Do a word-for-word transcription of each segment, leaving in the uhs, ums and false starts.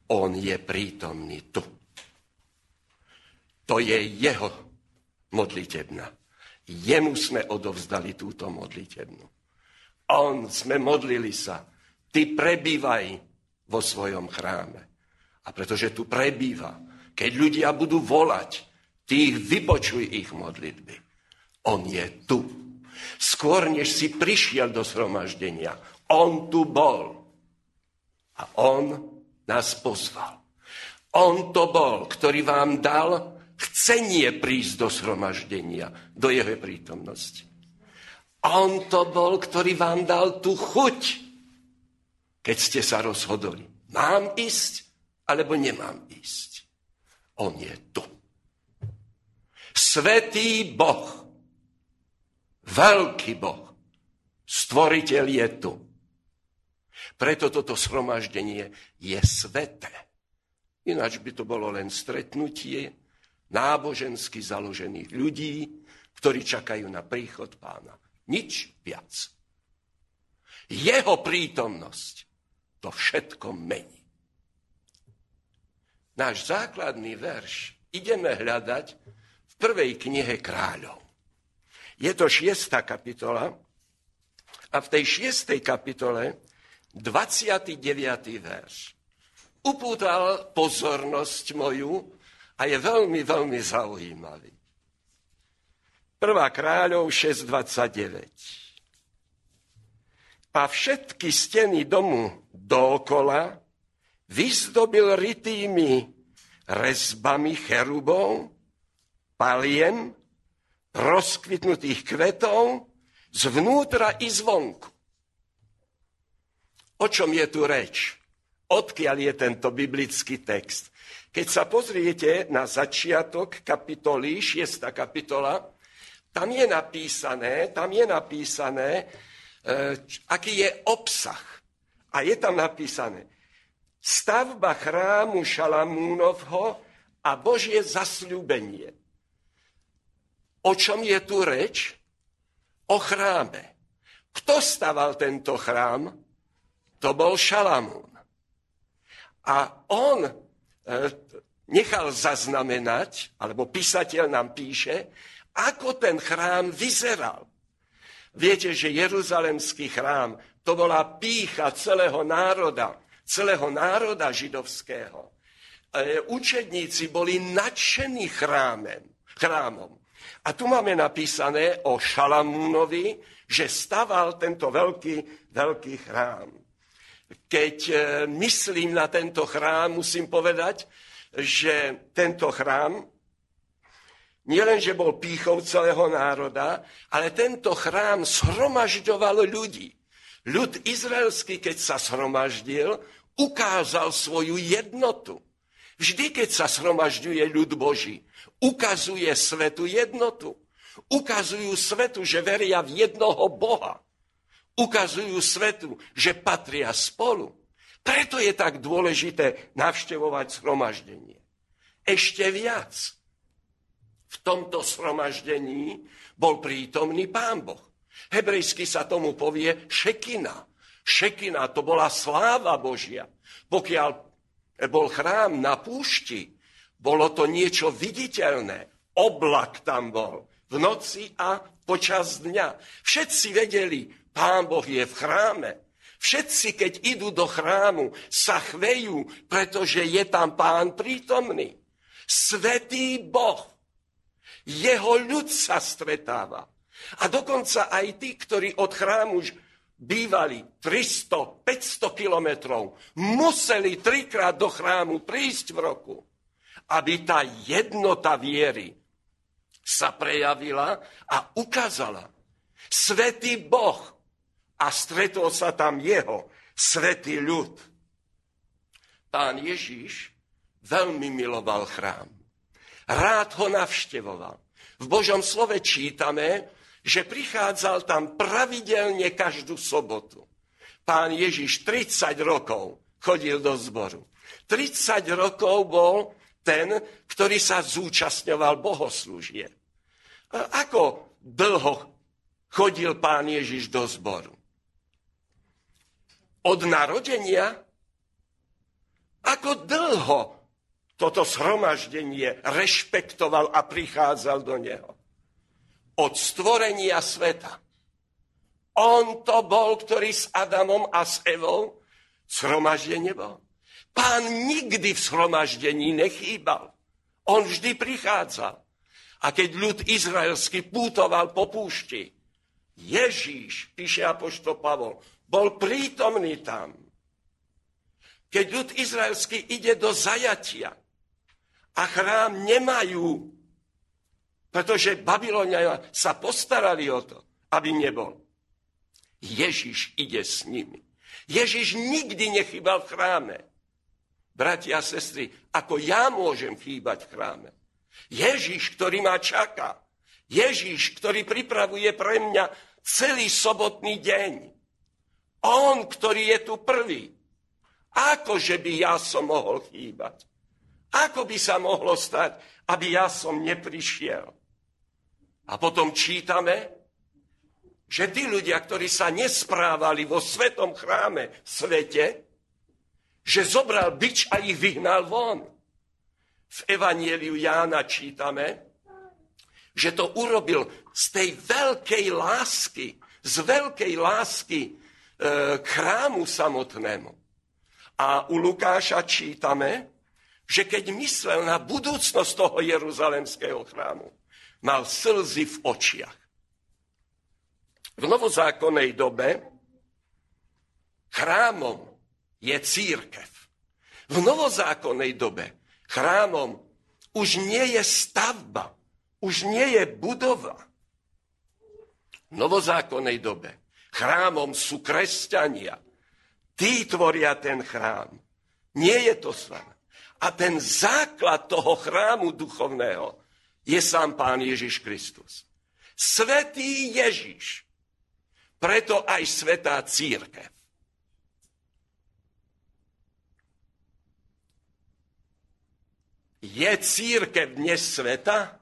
On je prítomný tu. To je jeho modlitebná. Jemu sme odovzdali túto modlitebnú. On, sme modlili sa. Ty prebývaj vo svojom chráme. A pretože tu prebýva, keď ľudia budú volať, ty ich vypočuj ich modlitby. On je tu. Skôr, než si prišiel do zhromaždenia, on tu bol. A on nás pozval. On to bol, ktorý vám dal chcenie prísť do zhromaždenia, do jeho prítomnosti. On to bol, ktorý vám dal tú chuť, keď ste sa rozhodli. Mám ísť, alebo nemám ísť. On je tu. Svätý Boh, veľký Boh, stvoriteľ je tu. Preto toto zhromaždenie je sväté. Ináč by to bolo len stretnutie nábožensky založených ľudí, ktorí čakajú na príchod Pána. Nič viac. Jeho prítomnosť to všetko mení. Náš základný verš ideme hľadať v prvej knihe Kráľov. Je to šiesta kapitola a v tej šiestej kapitole dvadsiaty deviaty verš upútal pozornosť moju a je veľmi, veľmi zaujímavý. Prvá Kráľov šesť dvadsaťdeväť. A všetky steny domu dookola vyzdobil rytými rezbami cherubov, paliem, rozkvitnutých kvetov, zvnútra i zvonku. O čom je tu reč? Odkiaľ je tento biblický text? Keď sa pozriete na začiatok kapitoly, šiesta kapitola, tam je napísané, tam je napísané, e, aký je obsah. A je tam napísané, stavba chrámu Šalamúnovho a Božie zasľúbenie. O čom je tu reč? O chráme. Kto staval tento chrám? To bol Šalamún. A on e, nechal zaznamenať, alebo písateľ nám píše, ako ten chrám vyzeral. Viete, že Jeruzalemský chrám, to bola pýcha celého národa, celého národa židovského. E, učedníci boli nadšení chrámem, chrámom. A tu máme napísané o Šalamúnovi, že staval tento veľký, veľký chrám. Keď e, myslím na tento chrám, musím povedať, že tento chrám nielenže bol pýchou celého národa, ale tento chrám zhromažďoval ľudí. Ľud izraelský, keď sa zhromaždil, ukázal svoju jednotu. Vždy, keď sa zhromažďuje ľud Boží, ukazuje svetu jednotu. Ukazujú svetu, že veria v jednoho Boha. Ukazujú svetu, že patria spolu. Preto je tak dôležité navštevovať zhromaždenie. Ešte viac. V tomto zhromaždení bol prítomný Pán Boh. Hebrejsky sa tomu povie šekina. Šekina to bola sláva Božia. Pokiaľ bol chrám na púšti, bolo to niečo viditeľné. Oblak tam bol v noci a počas dňa. Všetci vedeli, Pán Boh je v chráme. Všetci, keď idú do chrámu, sa chvejú, pretože je tam Pán prítomný. Svätý Boh. Jeho ľud sa stretáva. A dokonca aj tí, ktorí od chrámu bývali tristo päťsto kilometrov, museli trikrát do chrámu prísť v roku, aby tá jednota viery sa prejavila a ukázala. Svätý Boh. A stretol sa tam jeho svätý ľud. Pán Ježiš veľmi miloval chrám. Rád ho navštevoval. V Božom slove čítame, že prichádzal tam pravidelne každú sobotu. Pán Ježiš tridsať rokov chodil do zboru. tridsať rokov bol ten, ktorý sa zúčastňoval bohoslúžieb. Ako dlho chodil Pán Ježiš do zboru? Od narodenia? ako dlho toto zhromaždenie rešpektoval a prichádzal do neho. Od stvorenia sveta. On to bol, ktorý s Adamom a s Evou zhromaždenie bol. Pán nikdy v zhromaždení nechýbal. On vždy prichádzal. A keď ľud izraelský pútoval po púšti, Ježíš, píše apoštol Pavol, bol prítomný tam. Keď ľud izraelský ide do zajatia a chrám nemajú, pretože Babyloniania sa postarali o to, aby nebol. Ježíš ide s nimi. Ježíš nikdy nechýbal v chráme. Bratia a sestry, ako ja môžem chýbať v chráme? Ježíš, ktorý ma čaká. Ježíš, ktorý pripravuje pre mňa celý sobotný deň. On, ktorý je tu prvý. Akože by ja som mohol chýbať? Ako by sa mohlo stať, aby ja som neprišiel? A potom čítame, že tí ľudia, ktorí sa nesprávali vo svetom chráme v svete, že zobral bič a ich vyhnal von. V Evanieliu Jána čítame, že to urobil z tej veľkej lásky, z veľkej lásky e, k chrámu samotnému. A u Lukáša čítame, že keď myslel na budúcnosť toho jeruzalemského chrámu, mal slzy v očiach. V novozákonnej dobe chrámom je cirkev. V novozákonnej dobe chrámom už nie je stavba, už nie je budova. V novozákonnej dobe chrámom sú kresťania. Tí tvoria ten chrám. Nie je to s vami. A ten základ toho chrámu duchovného je sám Pán Ježiš Kristus. Svätý Ježiš. Preto aj svätá cirkev. Je cirkev dnes sveta?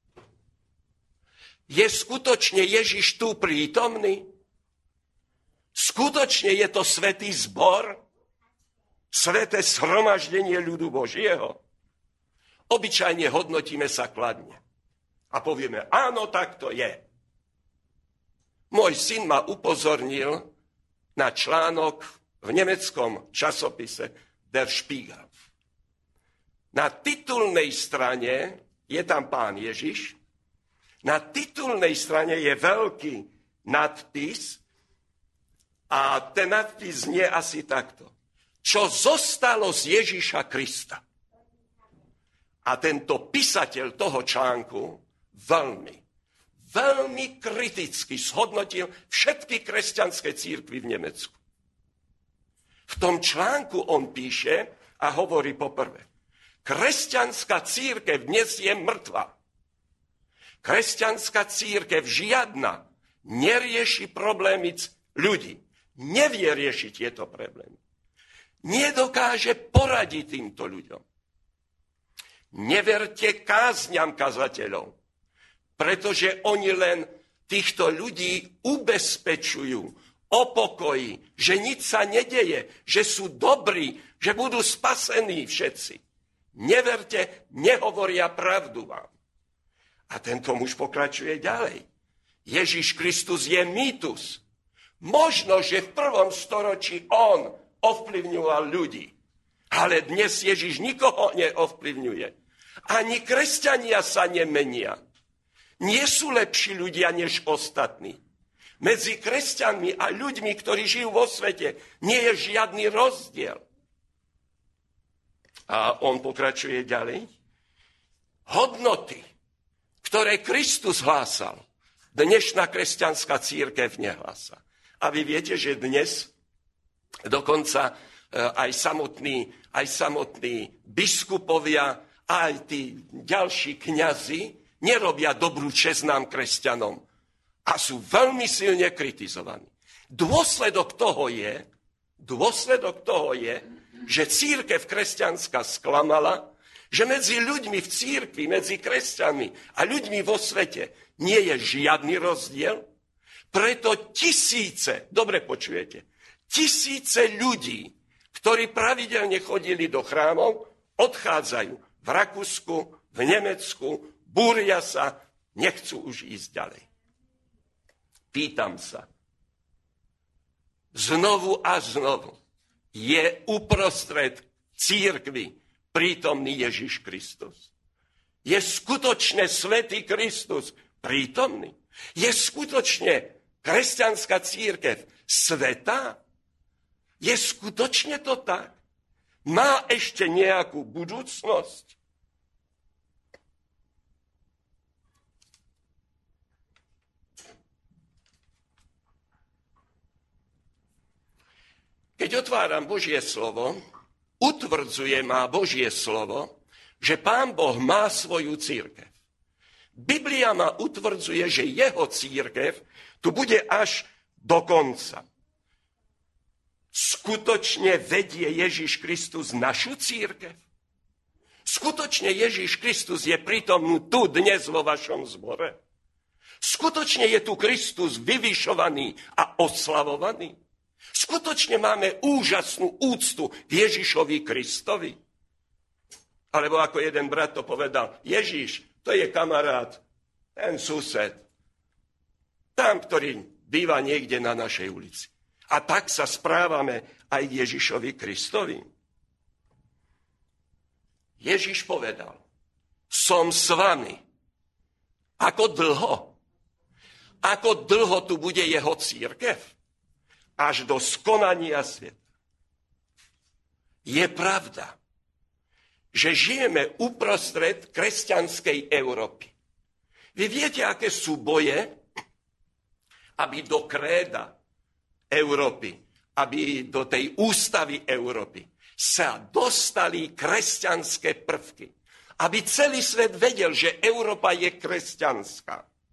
Je skutočne Ježiš tu prítomný? Skutočne je to svätý zbor? Sväté zhromaždenie ľudu Božieho? Obyčajne hodnotíme sa kladne. A povieme, áno, tak to je. Môj syn ma upozornil na článok v nemeckom časopise Der Spiegel. Na titulnej strane je tam Pán Ježiš. Na titulnej strane je veľký nadpis a ten nadpis znie asi takto. Čo zostalo z Ježiša Krista? A tento písateľ toho článku veľmi, veľmi kriticky zhodnotil všetky kresťanské cirkvi v Nemecku. V tom článku on píše a hovorí poprvé, kresťanská cirkev dnes je mŕtva. Kresťanská cirkev žiadna nerieši problémy ľudí. Nevie riešiť tieto problémy. Nedokáže poradiť týmto ľuďom. Neverte kázňam kazateľov, pretože oni len týchto ľudí ubezpečujú o pokoji, že nič sa nedeje, že sú dobrí, že budú spasení všetci. Neverte, nehovoria pravdu vám. A tento muž pokračuje ďalej. Ježiš Kristus je mýtus. Možno, že v prvom storočí on ovplyvňoval ľudí. Ale dnes Ježiš nikoho neovplyvňuje. Ani kresťania sa nemenia. Nie sú lepší ľudia než ostatní. Medzi kresťanmi a ľuďmi, ktorí žijú vo svete, nie je žiadny rozdiel. A on pokračuje ďalej. Hodnoty, ktoré Kristus hlásal, dnešná kresťanská cirkev nehlása. A vy viete, že dnes dokonca aj samotní, aj samotní biskupovia, aj tí ďalší kňazi nerobia dobrú česť nám kresťanom a sú veľmi silne kritizovaní. Dôsledok toho je, dôsledok toho je, že cirkev kresťanská sklamala, že medzi ľuďmi v cirkvi, medzi kresťanmi a ľuďmi vo svete nie je žiadny rozdiel. Preto tisíce, dobre počujete, tisíce ľudí, ktorí pravidelne chodili do chrámov, odchádzajú v Rakúsku, v Nemecku, búria sa, nechcú už ísť ďalej. Pýtam sa, znovu a znovu je uprostred cirkvi prítomný Ježiš Kristus. Je skutočne svätý Kristus prítomný? Je skutočne kresťanská cirkev svätá? Je skutočne to tak? Má ešte nejakú budúcnosť? Keď otváram Božie slovo, utvrdzuje ma Božie slovo, že Pán Boh má svoju cirkev. Biblia ma utvrdzuje, že jeho cirkev tu bude až do konca. Skutočne vedie Ježiš Kristus našu cirkev? Skutočne Ježiš Kristus je prítomný tu dnes vo vašom zbore? Skutočne je tu Kristus vyvyšovaný a oslavovaný? Skutočne máme úžasnú úctu k Ježišovi Kristovi? Alebo ako jeden brat to povedal, Ježiš, to je kamarát, ten sused, tam, ktorý býva niekde na našej ulici. A tak sa správame aj k Ježišovi Kristovi. Ježiš povedal, som s vami. Ako dlho? Ako dlho tu bude jeho cirkev? Až do skonania sveta. Je pravda, že žijeme uprostred kresťanskej Európy. Vy viete, aké sú boje, aby do kréda Európy, aby do tej ústavy Európy sa dostali kresťanské prvky. Aby celý svet vedel, že Európa je kresťanská.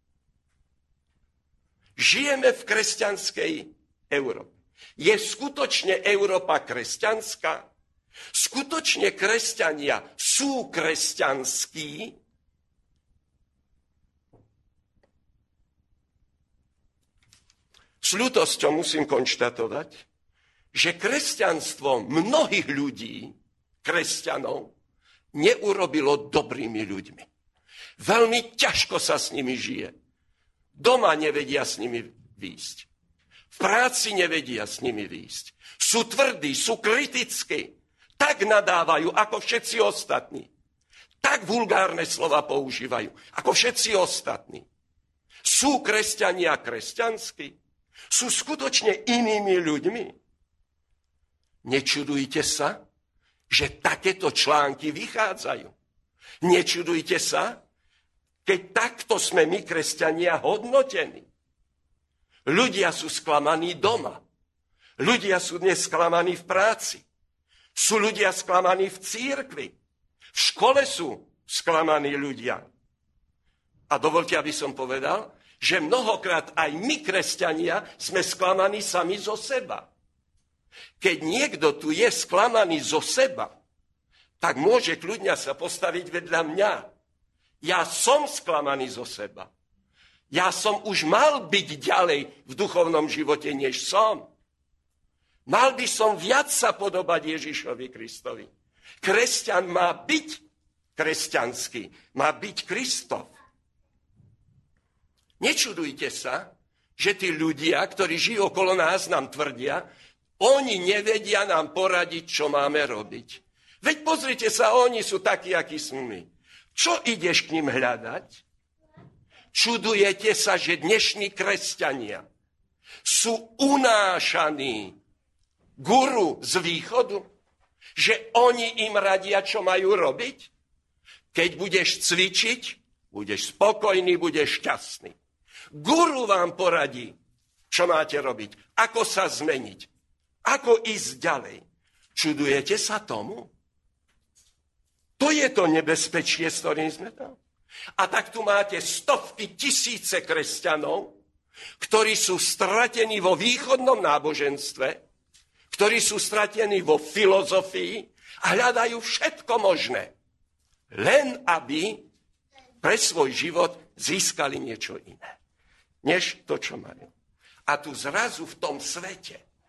Žijeme v kresťanskej Európe. Je skutočne Európa kresťanská? Skutočne kresťania sú kresťanskí? S ľútosťou musím konštatovať, že kresťanstvo mnohých ľudí, kresťanov, neurobilo dobrými ľuďmi. Veľmi ťažko sa s nimi žije. Doma nevedia s nimi výjsť. V práci nevedia s nimi výjsť. Sú tvrdí, sú kritickí. Tak nadávajú, ako všetci ostatní. Tak vulgárne slova používajú, ako všetci ostatní. Sú kresťania kresťanskí? Sú skutočne inými ľuďmi? Nečudujte sa, že takéto články vychádzajú. Nečudujte sa, keď takto sme my, kresťania, hodnotení. Ľudia sú sklamaní doma. Ľudia sú dnes sklamaní v práci. Sú ľudia sklamaní v cirkvi. V škole sú sklamaní ľudia. A dovolte, aby som povedal, že mnohokrát aj my, kresťania, sme sklamaní sami zo seba. Keď niekto tu je sklamaný zo seba, tak môže kľudne sa postaviť vedľa mňa. Ja som sklamaný zo seba. Ja som už mal byť ďalej v duchovnom živote, než som. Mal by som viac sa podobať Ježišovi Kristovi. Kresťan má byť kresťanský, má byť Kristov. Nečudujte sa, že tí ľudia, ktorí žijú okolo nás, nám tvrdia, oni nevedia nám poradiť, čo máme robiť. Veď pozrite sa, oni sú takí, akí sme my. Čo ideš k ním hľadať? Čudujete sa, že dnešní kresťania sú unášaní guru z východu? Že oni im radia, čo majú robiť? Keď budeš cvičiť, budeš spokojný, budeš šťastný. Guru vám poradí, čo máte robiť, ako sa zmeniť, ako ísť ďalej. Čudujete sa tomu? To je to nebezpečie, s ktorým sme tam. A tak tu máte stovky tisíce kresťanov, ktorí sú stratení vo východnom náboženstve, ktorí sú stratení vo filozofii a hľadajú všetko možné. Len aby pre svoj život získali niečo iné, než to, čo majú. A tu zrazu v tom svete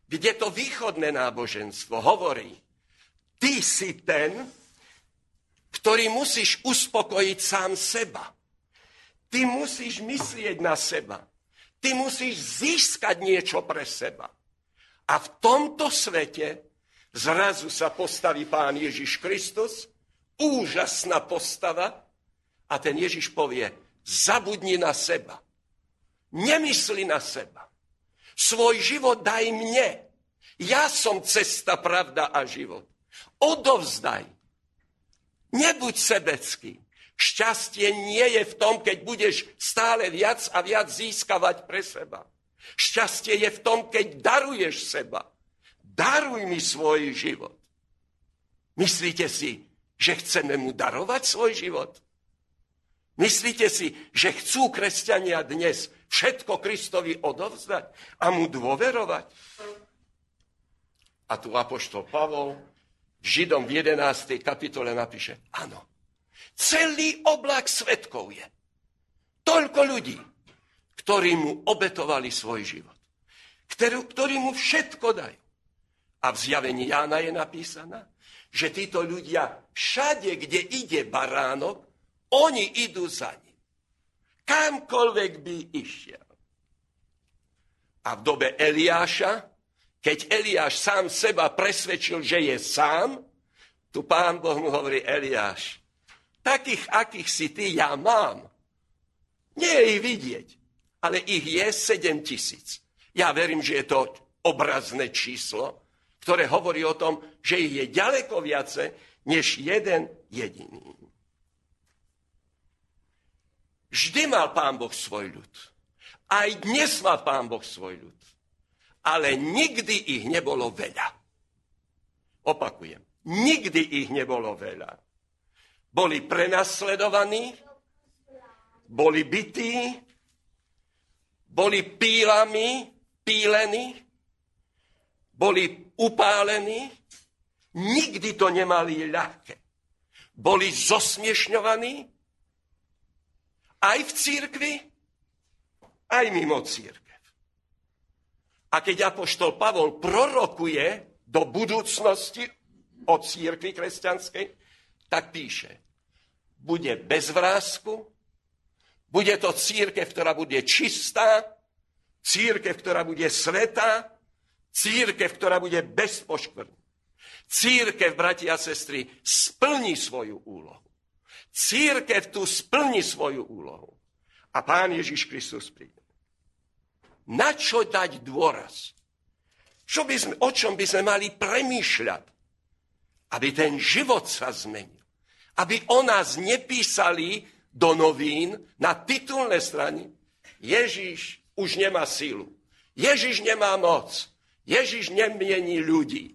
kde to východné náboženstvo hovorí, ty si ten, ktorý musíš uspokojiť sám seba. Ty musíš myslieť na seba. Ty musíš získať niečo pre seba. A v tomto svete zrazu sa postaví Pán Ježiš Kristus, úžasná postava, a ten Ježiš povie, zabudni na seba. Nemysli na seba. Svoj život daj mne. Ja som cesta, pravda a život. Odovzdaj. Nebuď sebecký. Šťastie nie je v tom, keď budeš stále viac a viac získavať pre seba. Šťastie je v tom, keď daruješ seba. Daruj mi svoj život. Myslíte si, že chceme mu darovať svoj život? Myslíte si, že chcú kresťania dnes všetko Kristovi odovzdať a mu dôverovať? A tu apoštol Pavol Židom v jedenástej kapitole napíše, áno, celý oblak svedkov je. Toľko ľudí, ktorí mu obetovali svoj život, ktorí, ktorí mu všetko dajú. A v zjavení Jána je napísané, že títo ľudia všade, kde ide baránok, oni idú za ním. Kamkoľvek by išiel. A v dobe Eliáša, keď Eliáš sám seba presvedčil, že je sám, tu Pán Boh mu hovorí, Eliáš, takých, akých si ty, ja mám. Nie je ich vidieť, ale ich je sedem tisíc. Ja verím, že je to obrazné číslo, ktoré hovorí o tom, že ich je ďaleko viacej, než jeden jediný. Vždy mal Pán Boh svoj ľud. Aj dnes má Pán Boh svoj ľud. Ale nikdy ich nebolo veľa. Opakujem, nikdy ich nebolo veľa. Boli prenasledovaní, boli bití, boli pílami, pílení, boli upálení, nikdy to nemali ľahké. Boli zosmiešňovaní, aj v cirkvi, aj mimo cirkvi. A keď apoštol Pavol prorokuje do budúcnosti o cirkvi kresťanskej, tak píše, bude bez vrásku, bude to cirkev, ktorá bude čistá, cirkev, ktorá bude svätá, cirkev, ktorá bude bez poškvrny. Cirkev, bratia a sestry, splní svoju úlohu. Cirkev tu splní svoju úlohu. A Pán Ježiš Kristus príde. Na čo dať dôraz? Čo by sme, o čom by sme mali premýšľať? Aby ten život sa zmenil. Aby o nás nepísali do novín na titulné strany. Ježiš už nemá sílu. Ježiš nemá moc. Ježiš nemiení ľudí.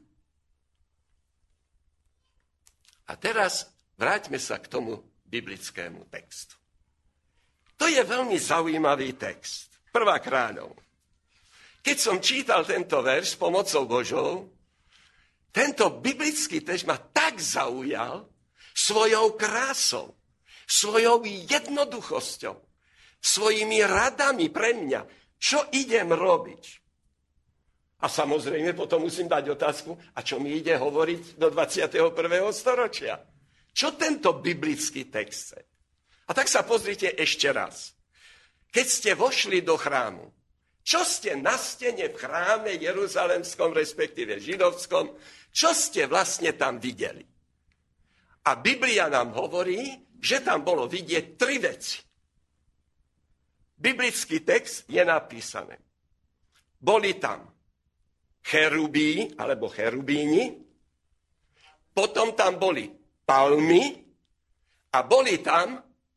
A teraz vráťme sa k tomu biblickému textu. To je veľmi zaujímavý text. Prvá kráľov. Keď som čítal tento verš s pomocou Božou, tento biblický text ma tak zaujal svojou krásou, svojou jednoduchosťou, svojimi radami pre mňa, čo idem robiť. A samozrejme potom musím dať otázku, a čo mi ide hovoriť do dvadsiateho prvého storočia. Čo tento biblický text chce? A tak sa pozrite ešte raz. Keď ste vošli do chrámu, čo ste na stene v chráme jeruzalemskom, respektíve židovskom, čo ste vlastne tam videli? A Biblia nám hovorí, že tam bolo vidieť tri veci. Biblický text je napísané. Boli tam cherubí, alebo cherubíni, potom tam boli palmy a boli tam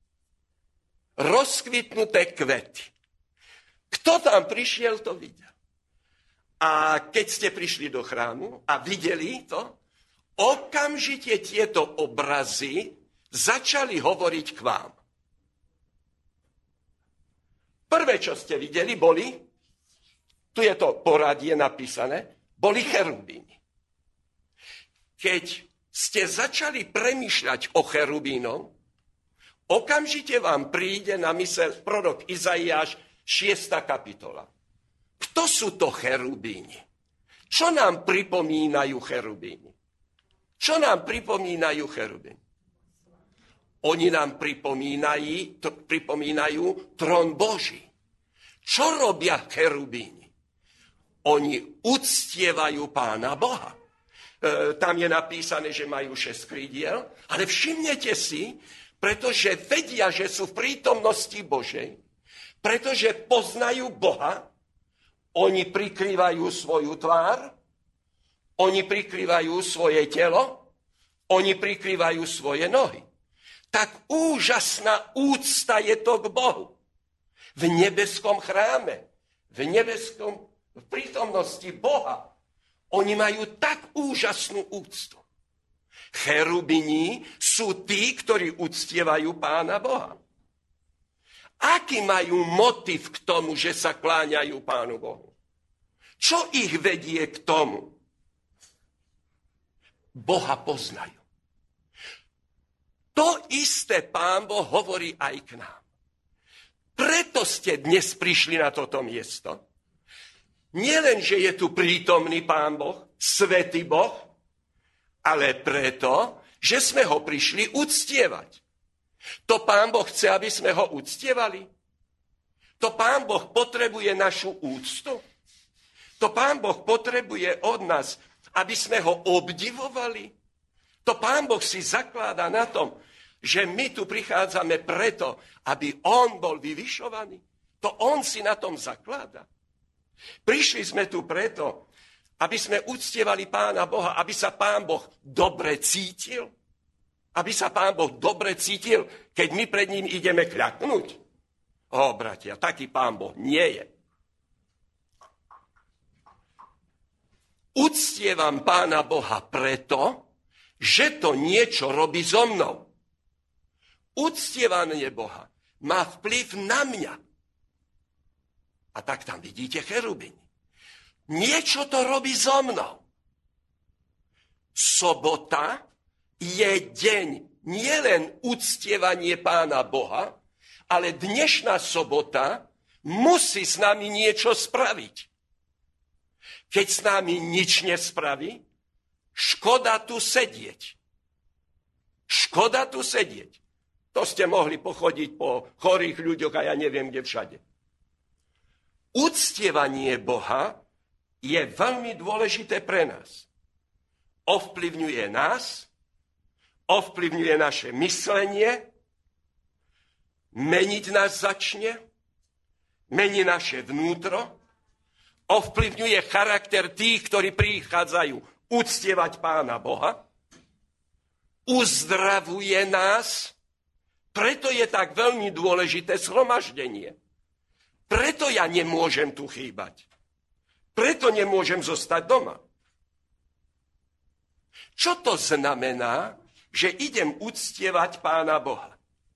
rozkvitnuté kvety. Kto tam prišiel, to videl. A keď ste prišli do chrámu a videli to, okamžite tieto obrazy začali hovoriť k vám. Prvé, čo ste videli, boli, tu je to poradie napísané, boli cherubíni. Keď ste začali premýšľať o cherubínov, okamžite vám príde na myseľ prorok Izaiáš, šiesta kapitola. Kto sú to cherubíni? Čo nám pripomínajú cherubíni? Čo nám pripomínajú cherubíni? Oni nám pripomínajú, to, pripomínajú trón Boží. Čo robia cherubíni? Oni uctievajú Pána Boha. E, tam je napísané, že majú šesť krídiel, ale všimnete si, pretože vedia, že sú v prítomnosti Božej, pretože poznajú Boha, oni prikrývajú svoju tvár, oni prikrývajú svoje telo, oni prikrývajú svoje nohy. Tak úžasná úcta je to k Bohu. V nebeskom chráme, v nebeskom v prítomnosti Boha, oni majú tak úžasnú úctu. Cherubini sú tí, ktorí uctievajú Pána Boha. Aký majú motiv k tomu, že sa kláňajú Pánu Bohu? Čo ich vedie k tomu? Boha poznajú. To isté Pán Boh hovorí aj k nám. Preto ste dnes prišli na toto miesto. Nielen, že je tu prítomný Pán Boh, svätý Boh, ale preto, že sme ho prišli uctievať. To Pán Boh chce, aby sme ho uctievali. To Pán Boh potrebuje našu úctu. To Pán Boh potrebuje od nás, aby sme ho obdivovali. To Pán Boh si zakláda na tom, že my tu prichádzame preto, aby on bol vyvyšovaný. To on si na tom zakláda. Prišli sme tu preto, aby sme uctievali Pána Boha, aby sa Pán Boh dobre cítil. Aby sa Pán Boh dobre cítil, keď my pred ním ideme kľaknúť. Ó, bratia, taký Pán Boh nie je. Uctievam Pána Boha preto, že to niečo robí so mnou. Uctievanie Boha má vplyv na mňa. A tak tam vidíte cherubini. Niečo to robí so mnou. Sobota je deň nielen uctievanie Pána Boha, ale dnešná sobota musí s nami niečo spraviť. Keď s nami nič nespraví, škoda tu sedieť. Škoda tu sedieť. To ste mohli pochodiť po chorých ľuďoch a ja neviem kde všade. Uctievanie Boha je veľmi dôležité pre nás. Ovplyvňuje nás, ovplyvňuje naše myslenie, meniť nás začne, mení naše vnútro, ovplyvňuje charakter tých, ktorí prichádzajú uctievať Pána Boha, uzdravuje nás, preto je tak veľmi dôležité zhromaždenie. Preto ja nemôžem tu chýbať. Preto nemôžem zostať doma. Čo to znamená, že idem uctievať Pána Boha?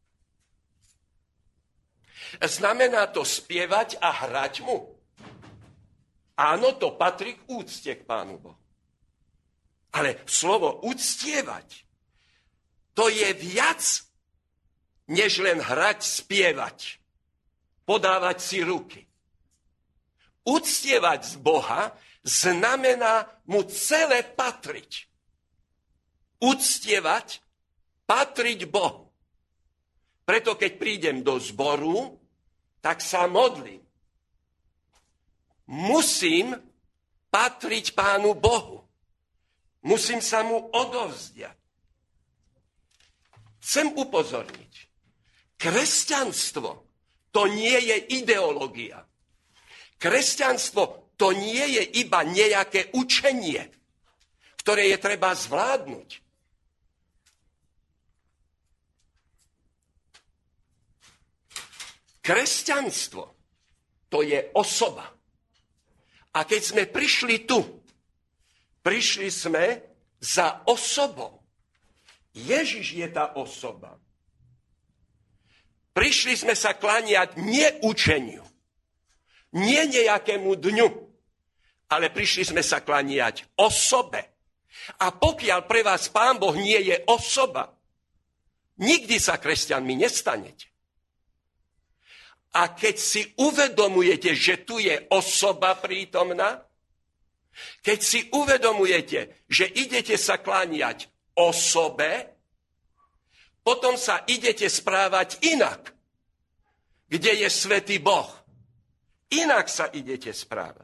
Znamená to spievať a hrať mu? Áno, to patrí k úcte k Pánu Bohu. Ale slovo uctievať, to je viac, než len hrať, spievať, podávať si ruky. Uctievať z Boha znamená mu celé patriť. Uctievať, patriť Bohu. Preto keď prídem do zboru, tak sa modlím. Musím patriť Pánu Bohu. Musím sa mu odovzdať. Chcem upozorniť. Kresťanstvo to nie je ideológia. Kresťanstvo to nie je iba nejaké učenie, ktoré je treba zvládnuť. Kresťanstvo to je osoba. A keď sme prišli tu, prišli sme za osobou. Ježiš je tá osoba. Prišli sme sa kláňať nie učeniu, nie nejakému dňu, ale prišli sme sa kláňať osobe. A pokiaľ pre vás Pán Boh nie je osoba, nikdy sa kresťanmi nestanete. A keď si uvedomujete, že tu je osoba prítomná, Keď si uvedomujete, že idete sa kláňať osobe, potom sa idete správať inak, kde je svätý Boh. Inak sa idete správať.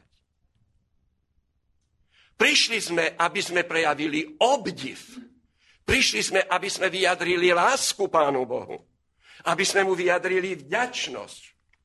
Prišli sme, aby sme prejavili obdiv. Prišli sme, aby sme vyjadrili lásku Pánu Bohu. Aby sme mu vyjadrili vďačnosť.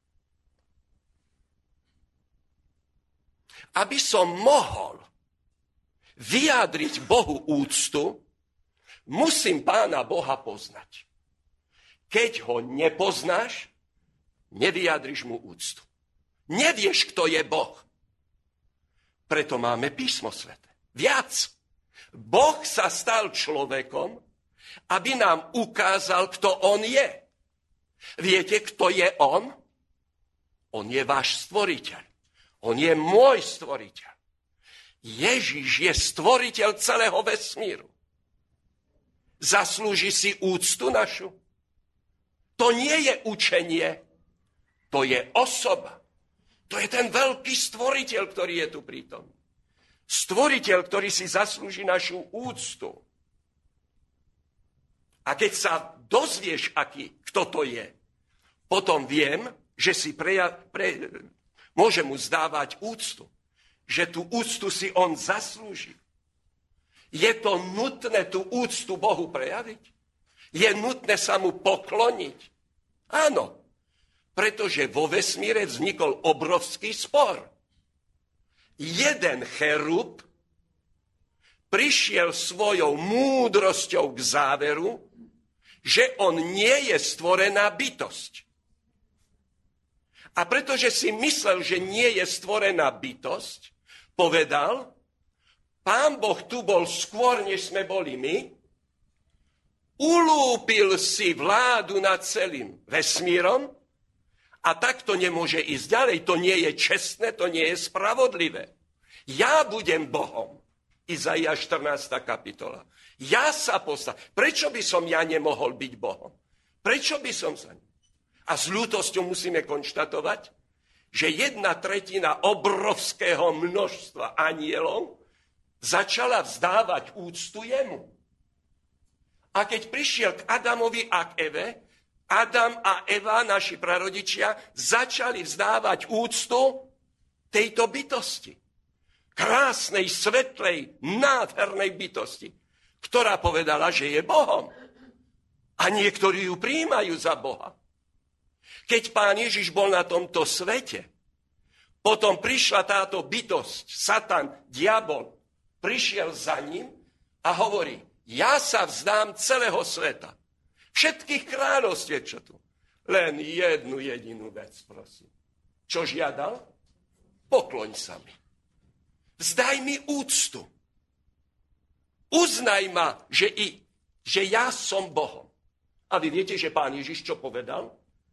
Aby som mohol vyjadriť Bohu úctu, musím Pána Boha poznať. Keď ho nepoznáš, nevyjadriš mu úctu. Nevieš, kto je Boh. Preto máme písmo sväté. Viac. Boh sa stal človekom, aby nám ukázal, kto on je. Viete, kto je on? On je váš stvoriteľ. On je môj stvoriteľ. Ježiš je stvoriteľ celého vesmíru. Zaslúži si úctu našu? To nie je učenie, to je osoba. To je ten veľký stvoriteľ, ktorý je tu prítomný. Stvoriteľ, ktorý si zaslúži našu úctu. A keď sa dozvieš, aký, kto to je, potom viem, že si preja, pre, môže mu zdávať úctu. Že tú úctu si on zaslúži. Je to nutné tú úctu Bohu prejaviť? Je nutné sa mu pokloniť? Áno, pretože vo vesmíre vznikol obrovský spor. Jeden cherub prišiel svojou múdrosťou k záveru, že on nie je stvorená bytosť. A pretože si myslel, že nie je stvorená bytosť, povedal, Pán Boh tu bol skôr, než sme boli my, ulúpil si vládu nad celým vesmírom a tak to nemôže ísť ďalej. To nie je čestné, to nie je spravodlivé. Ja budem Bohom. Izaiáš štrnásta kapitola. Ja sa postavím. Prečo by som ja nemohol byť Bohom? Prečo by som sa... A s ľútosťou musíme konštatovať, že jedna tretina obrovského množstva anielov začala vzdávať úctu jemu. A keď prišiel k Adamovi a k Eve, Adam a Eva, naši prarodičia, začali vzdávať úctu tejto bytosti. Krásnej, svetlej, nádhernej bytosti, ktorá povedala, že je Bohom. A niektorí ju prijímajú za Boha. Keď Pán Ježiš bol na tomto svete, potom prišla táto bytosť, Satan, diabol, prišiel za ním a hovorí, ja sa vzdám celého sveta. Všetkých kráľovstiev, čo tu. Len jednu jedinú vec, prosím. Čo žiadal? Pokloň sa mi. Vzdaj mi úctu. Uznaj ma, že, i, že ja som Bohom. A vy viete, že Pán Ježiš čo povedal?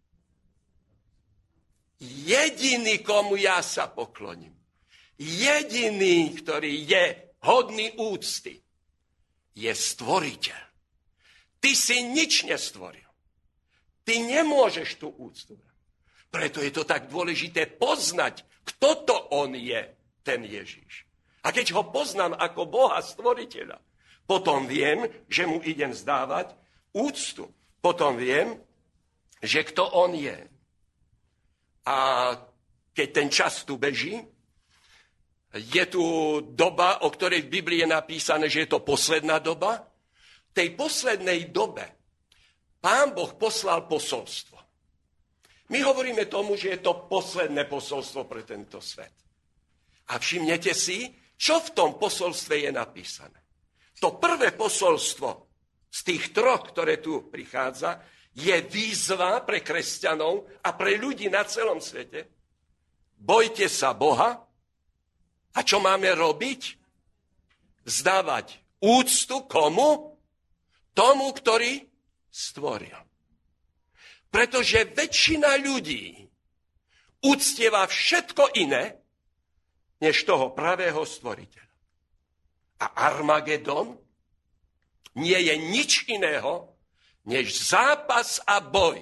Jediný, komu ja sa pokloním. Jediný, ktorý je hodný úcty, je stvoriteľ. Ty si nič nestvoril. Ty nemôžeš tú úctu. Preto je to tak dôležité poznať, kto to on je, ten Ježiš. A keď ho poznám ako Boha stvoriteľa, potom viem, že mu idem vzdávať úctu. Potom viem, že kto on je. A keď ten čas tu beží, je tu doba, o ktorej v Biblii je napísané, že je to posledná doba. V tej poslednej dobe Pán Boh poslal posolstvo. My hovoríme tomu, že je to posledné posolstvo pre tento svet. A všimnete si, čo v tom posolstve je napísané. To prvé posolstvo z tých troch, ktoré tu prichádza, je výzva pre kresťanov a pre ľudí na celom svete. Bojte sa Boha. A čo máme robiť? Vzdávať úctu komu? Tomu, ktorý stvoril. Pretože väčšina ľudí uctieva všetko iné, než toho pravého stvoriteľa. A Armagedon nie je nič iného, než zápas a boj.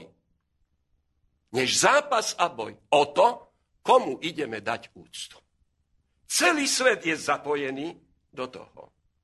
Než zápas a boj o to, komu ideme dať úctu. Celý svet je zapojený do toho.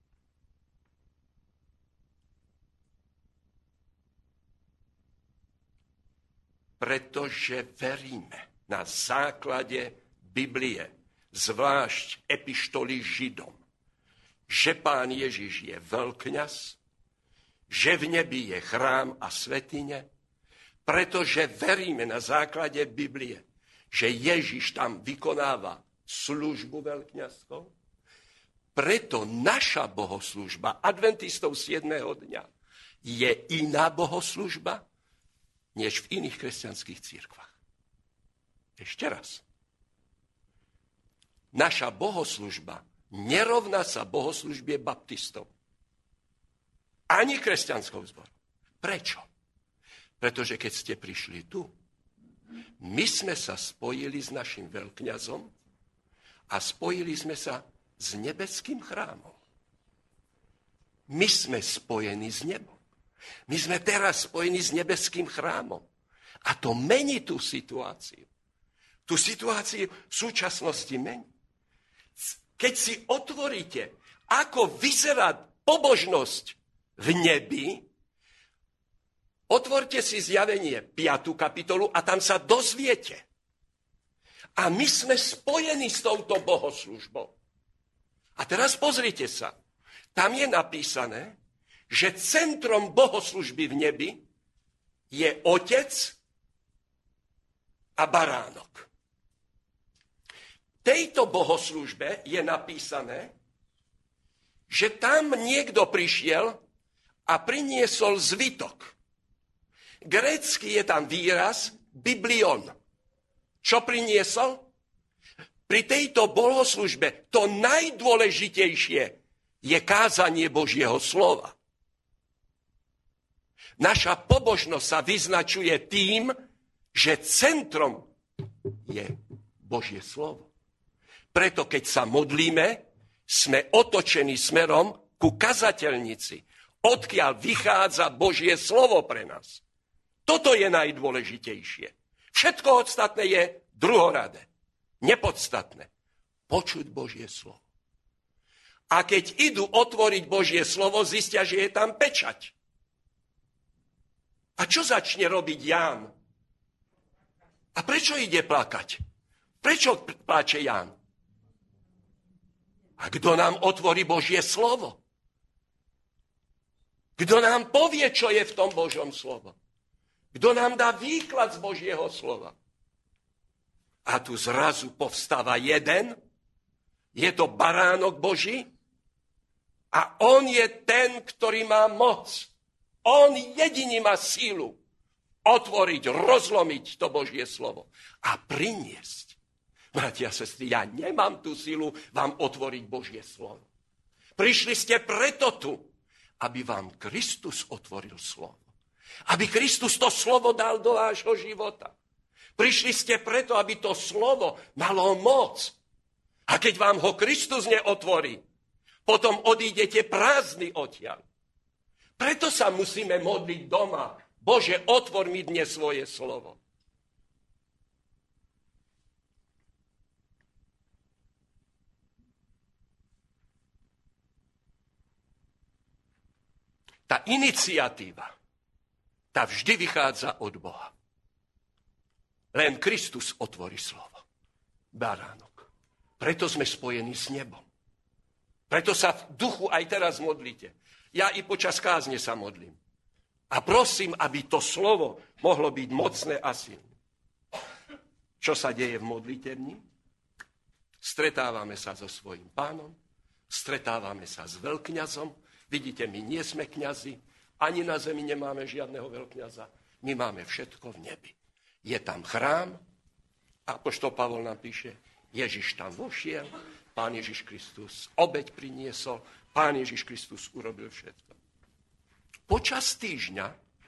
Pretože veríme na základe Biblie, zvlášť epištoly Židom, že Pán Ježiš je veľkňaz, že v nebi je chrám a svätyne, pretože veríme na základe Biblie, že Ježiš tam vykonáva službu veľkňazskou, preto naša bohoslužba adventistov siedmeho dňa je iná bohoslužba, než v iných kresťanských cirkvách. Ešte raz. Naša bohoslužba nerovná sa bohoslužbie baptistov. Ani kresťanskou zboru. Prečo? Pretože keď ste prišli tu, my sme sa spojili s našim veľkňazom a spojili sme sa s nebeským chrámom. My sme spojení s nebom. My sme teraz spojení s nebeským chrámom. A to mení tú situáciu. Tú situáciu v súčasnosti mení. Keď si otvoríte, ako vyzerá pobožnosť v nebi, otvorte si Zjavenie piatu kapitolu a tam sa dozviete. A my sme spojení s touto bohoslužbou. A teraz pozrite sa. Tam je napísané, že centrom bohoslužby v nebi je Otec a baránok. V tejto bohoslužbe je napísané, že tam niekto prišiel a priniesol zvitok. Grécky je tam výraz biblion. Čo priniesol? Pri tejto bohoslužbe to najdôležitejšie je kázanie Božieho slova. Naša pobožnosť sa vyznačuje tým, že centrom je Božie slovo. Preto keď sa modlíme, sme otočení smerom ku kazateľnici, odkiaľ vychádza Božie slovo pre nás. Toto je najdôležitejšie. Všetko ostatné je druhoradé, nepodstatné. Počuť Božie slovo. A keď idú otvoriť Božie slovo, zistia, že je tam pečať. A čo začne robiť Ján? A prečo ide plakať? Prečo pláče Ján? A kto nám otvorí Božie slovo? Kto nám povie, čo je v tom Božom slovo? Kto nám dá výklad z Božieho slova? A tu zrazu povstáva jeden, je to baránok Boží a on je ten, ktorý má moc. On jediný má sílu otvoriť, rozlomiť to Božie slovo a priniesť. Bratia a sestry, ja nemám tú sílu vám otvoriť Božie slovo. Prišli ste preto tu, aby vám Kristus otvoril slovo. Aby Kristus to slovo dal do vášho života. Prišli ste preto, aby to slovo malo moc. A keď vám ho Kristus neotvorí, potom odídete prázdny odtiaľ. Preto sa musíme modliť doma. Bože, otvor mi dnes svoje slovo. Tá iniciatíva, tá vždy vychádza od Boha. Len Kristus otvorí slovo. Baránok. Preto sme spojení s nebom. Preto sa v duchu aj teraz modlíte. Ja i počas kázne sa modlím. A prosím, aby to slovo mohlo byť mocné a silné. Čo sa deje v modlitevni? Stretávame sa so svojím pánom, stretávame sa s veľkňazom. Vidíte, my nie sme kňazi, ani na zemi nemáme žiadneho veľkňaza. My máme všetko v nebi. Je tam chrám, a apoštol Pavol nám píše, Ježiš tam vošiel, Pán Ježiš Kristus obeť priniesol, Pán Ježiš Kristus urobil všetko. Počas týždňa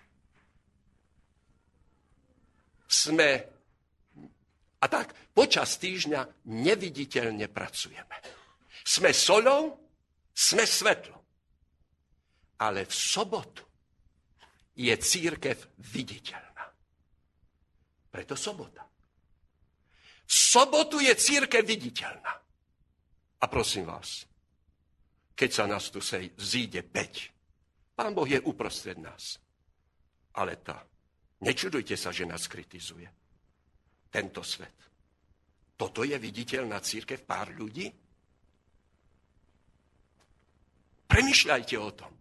sme, a tak, počas týždňa neviditeľne pracujeme. Sme soľou, sme svetlom. Ale v sobotu je cirkev viditeľná. Preto sobota. V sobotu je cirkev viditeľná. A prosím vás, keď sa nás tu zíde päť, Pán Boh je uprostred nás. Ale tá, nečudujte sa, že nás kritizuje. Tento svet. Toto je viditeľná cirkev pár ľudí? Premýšľajte o tom.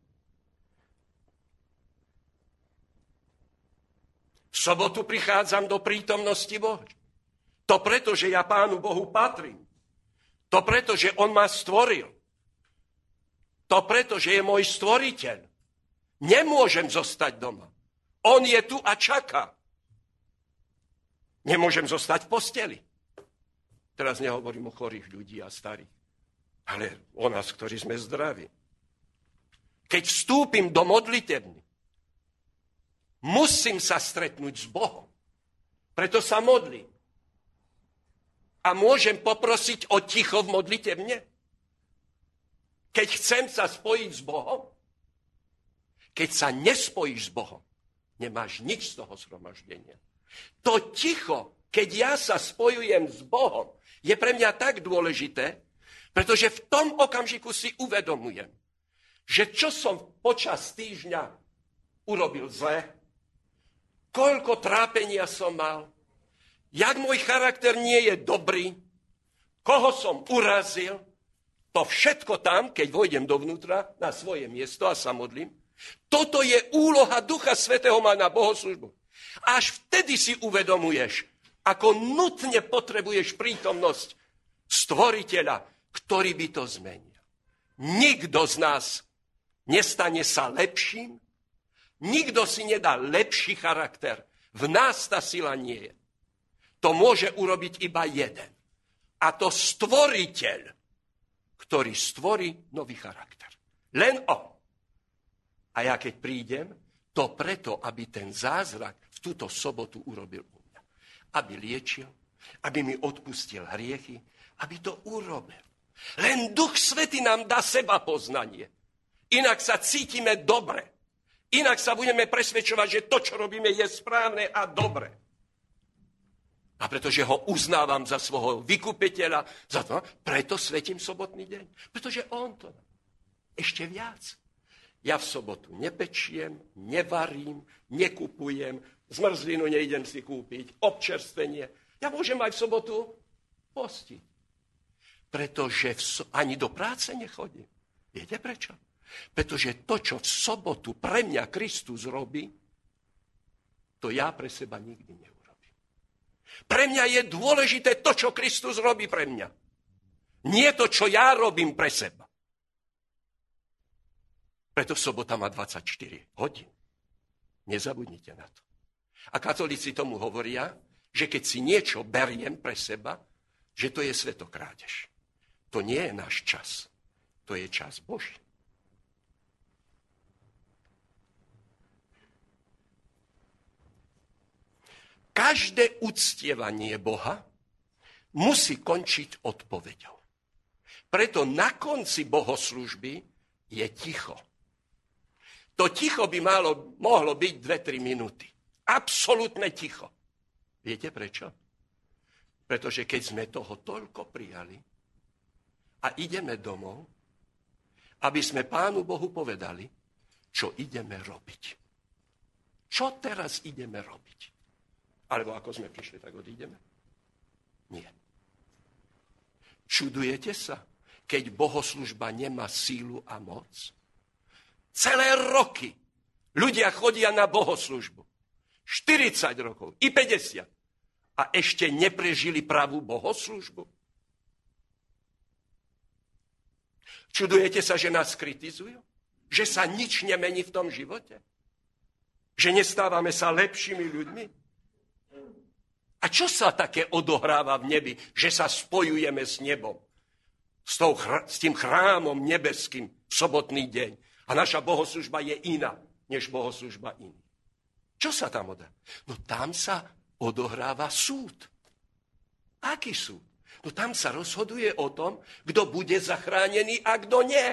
V sobotu prichádzam do prítomnosti Boha. To preto, že ja Pánu Bohu patrím. To preto, že On ma stvoril. To preto, že je môj stvoriteľ. Nemôžem zostať doma. On je tu a čaká. Nemôžem zostať v posteli. Teraz nehovorím o chorých ľudí a starých, ale o nás, ktorí sme zdraví. Keď vstúpim do modlitebny, musím sa stretnúť s Bohom. Preto sa modlím. A môžem poprosiť o ticho v modlitebne? Keď chcem sa spojiť s Bohom? Keď sa nespojíš s Bohom, nemáš nič z toho zhromaždenia. To ticho, keď ja sa spojujem s Bohom, je pre mňa tak dôležité, pretože v tom okamžiku si uvedomujem, že čo som počas týždňa urobil zle, koľko trápenia som mal, jak môj charakter nie je dobrý, koho som urazil, to všetko tam, keď vojdem dovnútra na svoje miesto a sa modlím, toto je úloha Ducha Svätého mať na bohoslužbu. Až vtedy si uvedomuješ, ako nutne potrebuješ prítomnosť Stvoriteľa, ktorý by to zmenil. Nikto z nás nestane sa lepším, nikto si nedá lepší charakter. V nás tá sila nie je. To môže urobiť iba jeden. A to Stvoriteľ, ktorý stvorí nový charakter. Len on. A ja keď prídem, to preto, aby ten zázrak v túto sobotu urobil u mňa. Aby liečil, aby mi odpustil hriechy, aby to urobil. Len Duch Svätý nám dá seba poznanie. Inak sa cítime dobre. Inak sa budeme presvedčovať, že to, čo robíme, je správne a dobre. A pretože ho uznávam za svojho vykupiteľa, za to, preto svetím sobotný deň. Pretože on to dá. Ešte viac. Ja v sobotu nepečiem, nevarím, nekupujem, zmrzlinu nejdem si kúpiť, občerstvenie. Ja môžem aj v sobotu postiť. Pretože v so- ani do práce nechodím. Viete prečo? Pretože to, čo v sobotu pre mňa Kristus robí, to ja pre seba nikdy neurobím. Pre mňa je dôležité to, čo Kristus robí pre mňa. Nie to, čo ja robím pre seba. Preto sobota má dvadsaťštyri hodín. Nezabudnite na to. A katolíci tomu hovoria, že keď si niečo beriem pre seba, že to je svetokrádež. To nie je náš čas. To je čas Boží. Každé uctievanie Boha musí končiť odpoveďou. Preto na konci bohoslužby je ticho. To ticho by malo, mohlo byť dve tri minúty. Absolútne ticho. Viete prečo? Pretože keď sme toho toľko prijali a ideme domov, aby sme Pánu Bohu povedali, čo ideme robiť. Čo teraz ideme robiť? Alebo ako sme prišli, tak odídeme? Nie. Čudujete sa, keď bohoslužba nemá sílu a moc? Celé roky ľudia chodia na bohoslužbu. štyridsať rokov, i päťdesiat. A ešte neprežili pravú bohoslužbu. Čudujete sa, že nás kritizujú? Že sa nič nemení v tom živote? Že nestávame sa lepšími ľuďmi? A čo sa také odohráva v nebi, že sa spojujeme s nebom? S, tou, s tým chrámom nebeským v sobotný deň. A naša bohoslužba je iná, než bohoslužba iná. Čo sa tam odohráva? No tam sa odohráva súd. Aký súd? No tam sa rozhoduje o tom, kto bude zachránený a kto nie.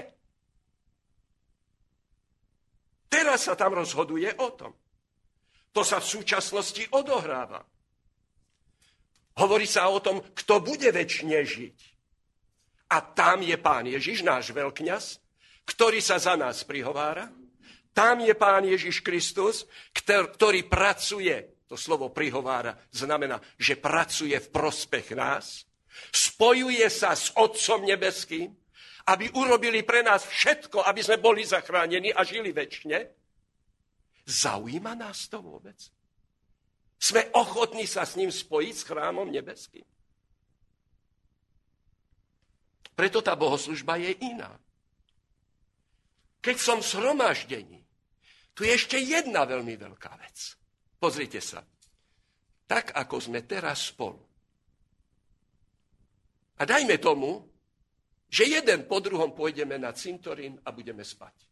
Teraz sa tam rozhoduje o tom. To sa v súčasnosti odohráva. Hovorí sa o tom, kto bude večne žiť. A tam je Pán Ježiš, náš veľkňaz, ktorý sa za nás prihovára. Tam je Pán Ježiš Kristus, ktorý pracuje, to slovo prihovára znamená, že pracuje v prospech nás, spojuje sa s Otcom nebeským, aby urobili pre nás všetko, aby sme boli zachránení a žili večne. Zaujíma nás to vôbec? Sme ochotní sa s ním spojiť, s chrámom nebeským? Preto tá bohoslužba je iná. Keď som v zhromaždení, tu je ešte jedna veľmi veľká vec. Pozrite sa. Tak, ako sme teraz spolu. A dajme tomu, že jeden po druhom pôjdeme na cintorín a budeme spať.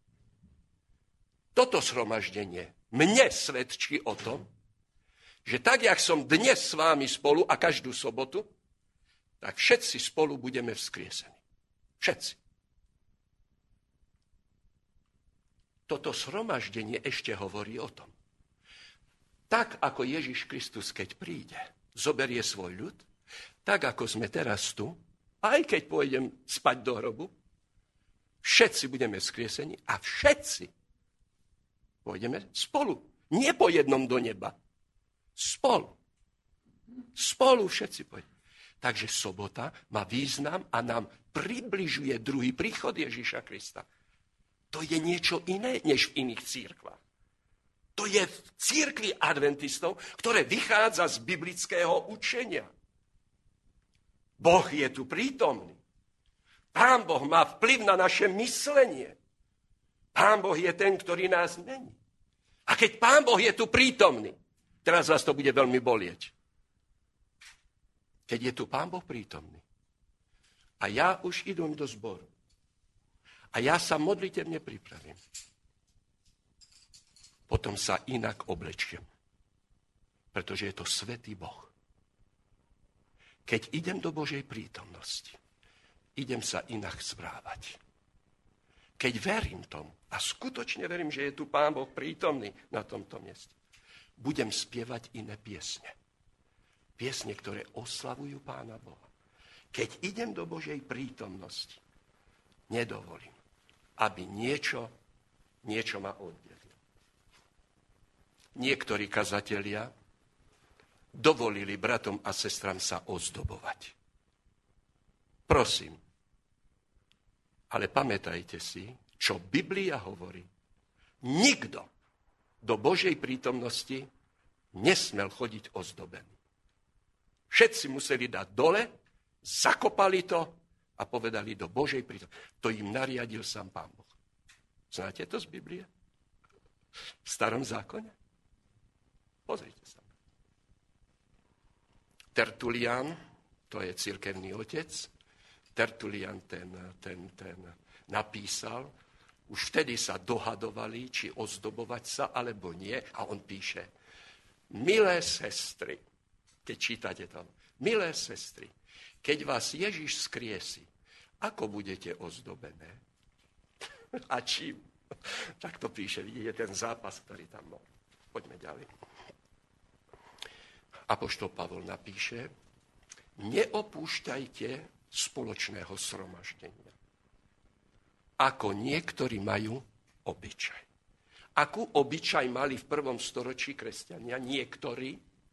Toto zhromaždenie mne svedčí o tom, že tak, jak som dnes s vámi spolu a každú sobotu, tak všetci spolu budeme vzkriesení. Všetci. Toto zhromaždenie ešte hovorí o tom. Tak, ako Ježiš Kristus, keď príde, zoberie svoj ľud, tak, ako sme teraz tu, aj keď pôjdem spať do hrobu, všetci budeme vzkriesení a všetci pôjdeme spolu. Nie po jednom do neba. Spolu. Spolu všetci pôjdeme. Takže sobota má význam a nám približuje druhý príchod Ježiša Krista. To je niečo iné, než v iných cirkvách. To je v cirkvi adventistov, ktoré vychádza z biblického učenia. Boh je tu prítomný. Pán Boh má vplyv na naše myslenie. Pán Boh je ten, ktorý nás mení. A keď Pán Boh je tu prítomný, teraz vás to bude veľmi bolieť. Keď je tu Pán Boh prítomný a ja už idem do zboru a ja sa modlitebne pripravím, potom sa inak oblečiem, pretože je to svätý Boh. Keď idem do Božej prítomnosti, idem sa inak správať. Keď verím tomu, a skutočne verím, že je tu Pán Boh prítomný na tomto mieste, budem spievať iné piesne. Piesne, ktoré oslavujú Pána Boha. Keď idem do Božej prítomnosti, nedovolím, aby niečo, niečo ma oddelilo. Niektorí kazatelia dovolili bratom a sestram sa ozdobovať. Prosím, ale pamätajte si, čo Biblia hovorí. Nikto do Božej prítomnosti nesmel chodiť ozdobený. Všetci museli dať dole, zakopali to a povedali do Božej prítomnosti. To im nariadil sám Pán Boh. Znáte to z Biblie? V starom zákone? Pozrite sa. Tertulian, to je cirkevný otec, Tertulian ten, ten, ten napísal, už vtedy sa dohadovali, či ozdobovať sa, alebo nie, a on píše, milé sestry, keď čítate tam, milé sestry, keď vás Ježiš skriesi, ako budete ozdobené? A čím? Tak to píše, vidíte ten zápas, ktorý tam bol. Poďme ďalej. Apoštol Pavol napíše, neopúšťajte spoločného zhromaždenia, ako niektorí majú obyčaj. Akú obyčaj mali v prvom storočí kresťania niektorí?